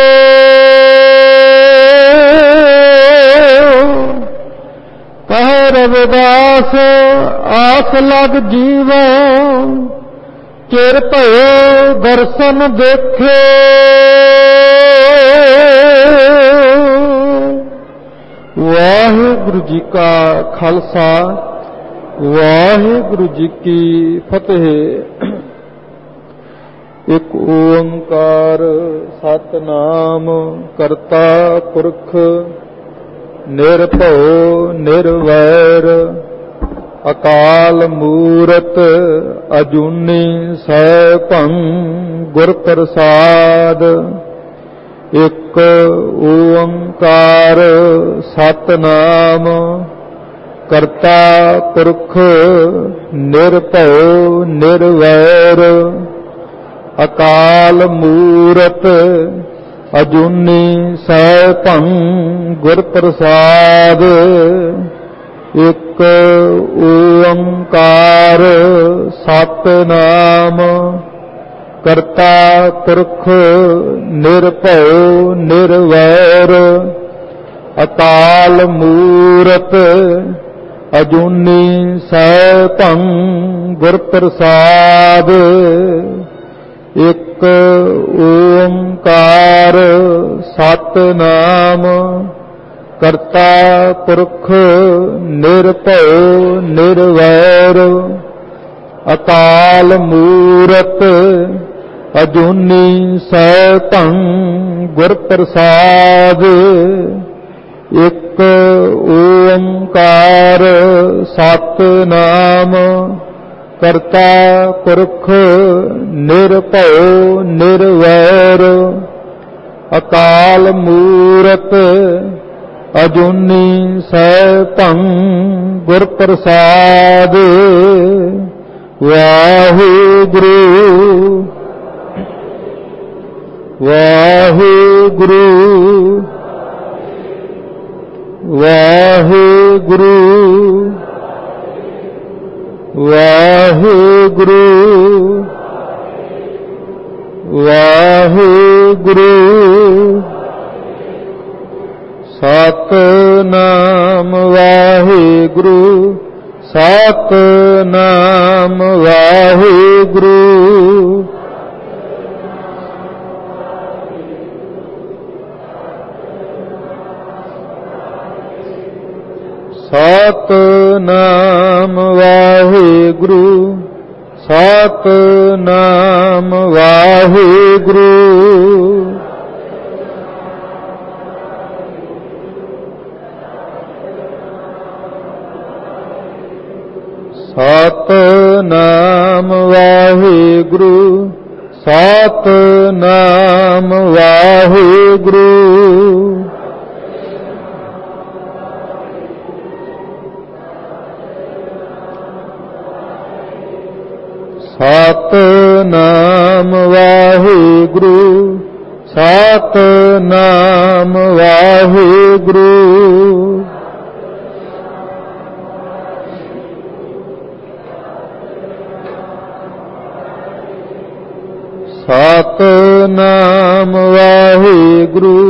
ਕਹੇ ਰਵਿਦਾਸ ਆਸ ਲਗ ਜੀਵੋ, ਚਿਰ ਭਏ ਦਰਸ਼ਨ ਦੇਖੇ। ਵਾਹਿਗੁਰੂ ਜੀ ਕਾ ਖਾਲਸਾ, ਵਾਹਿਗੁਰੂ ਜੀ ਕੀ ਫਤਿਹ। ਇਕ ਓੰਕਾਰ ਸਤਿਨਾਮ ਕਰਤਾ ਪੁਰਖ, ਨਿਰਭਉ ਨਿਰਵੈਰ, ਅਕਾਲ ਮੂਰਤ ਅਜੂਨੀ ਸੈਭੰ ਗੁਰ ਪ੍ਰਸਾਦ। ਇਕ ਓੰਕਾਰ ਸਤਿਨਾਮ ਕਰਤਾ ਪੁਰਖ, ਨਿਰਭਉ ਨਿਰਵੈਰ, ਅਕਾਲ ਮੂਰਤ ਅਜੂਨੀ ਸੈਭੰ ਗੁਰ ਪ੍ਰਸਾਦ। ਇਕ ਓੰਕਾਰ ਸਤਿਨਾਮ ਕਰਤਾ ਪੁਰਖ, ਨਿਰਭਉ ਨਿਰਵੈਰ, ਅਕਾਲ ਮੂਰਤ ਅਜੂਨੀ ਸੈਭੰ ਗੁਰ ਪ੍ਰਸਾਦ। ਇਕ ਓੰਕਾਰ ਸਤਿਨਾਮ ਕਰਤਾ ਪੁਰਖ, ਨਿਰਭਉ ਨਿਰਵੈਰ, ਅਕਾਲ ਮੂਰਤ ਅਜੂਨੀ ਸੈਭੰ ਗੁਰ ਪ੍ਰਸਾਦ। ਇਕ ਓੰਕਾਰ ਸਤਿਨਾਮ ਕਰਤਾ ਪੁਰਖ, ਨਿਰਭਉ ਨਿਰਵੈਰ, ਅਕਾਲ ਮੂਰਤ ਅਜੂਨੀ ਸੈਭੰ ਗੁਰ ਪ੍ਰਸਾਦ। ਵਾਹਿਗੁਰੂ ਵਾਹਿਗੁਰੂ ਵਾਹਿਗੁਰੂ ਵਾਹਿਗੁਰੂ ਵਾਹਿਗੁਰੂ। ਸਤਿਨਾਮ ਵਾਹਿਗੁਰੂ, ਸਤਿਨਾਮ ਵਾਹਿਗੁਰੂ। ਸਤਿਨਾਮ ਵਾਹਿਗੁਰੂ, ਸਤਿਨਾਮ ਵਾਹਿਗੁਰੂ। ਸਤਿਨਾਮ ਵਾਹਿਗੁਰੂ, ਸਤਿਨਾਮ ਵਾਹਿਗੁਰੂ। ਸਤਿਨਾਮ ਵਾਹਿਗੁਰੂ ਸਤਿਨਾਮ ਵਾਹਿਗੁਰੂ ਸਤਿਨਾਮ ਵਾਹਿਗੁਰੂ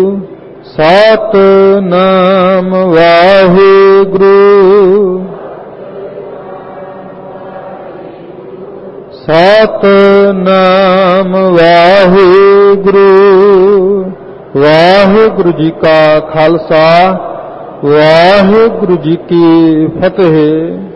ਸਤਿਨਾਮ ਵਾਹਿਗੁਰੂ ਸਤਿਨਾਮ ਵਾਹਿਗੁਰੂ। ਵਾਹਿਗੁਰੂ ਜੀ ਕਾ ਖਾਲਸਾ ਵਾਹਿਗੁਰੂ ਜੀ ਕੀ ਫਤਿਹ।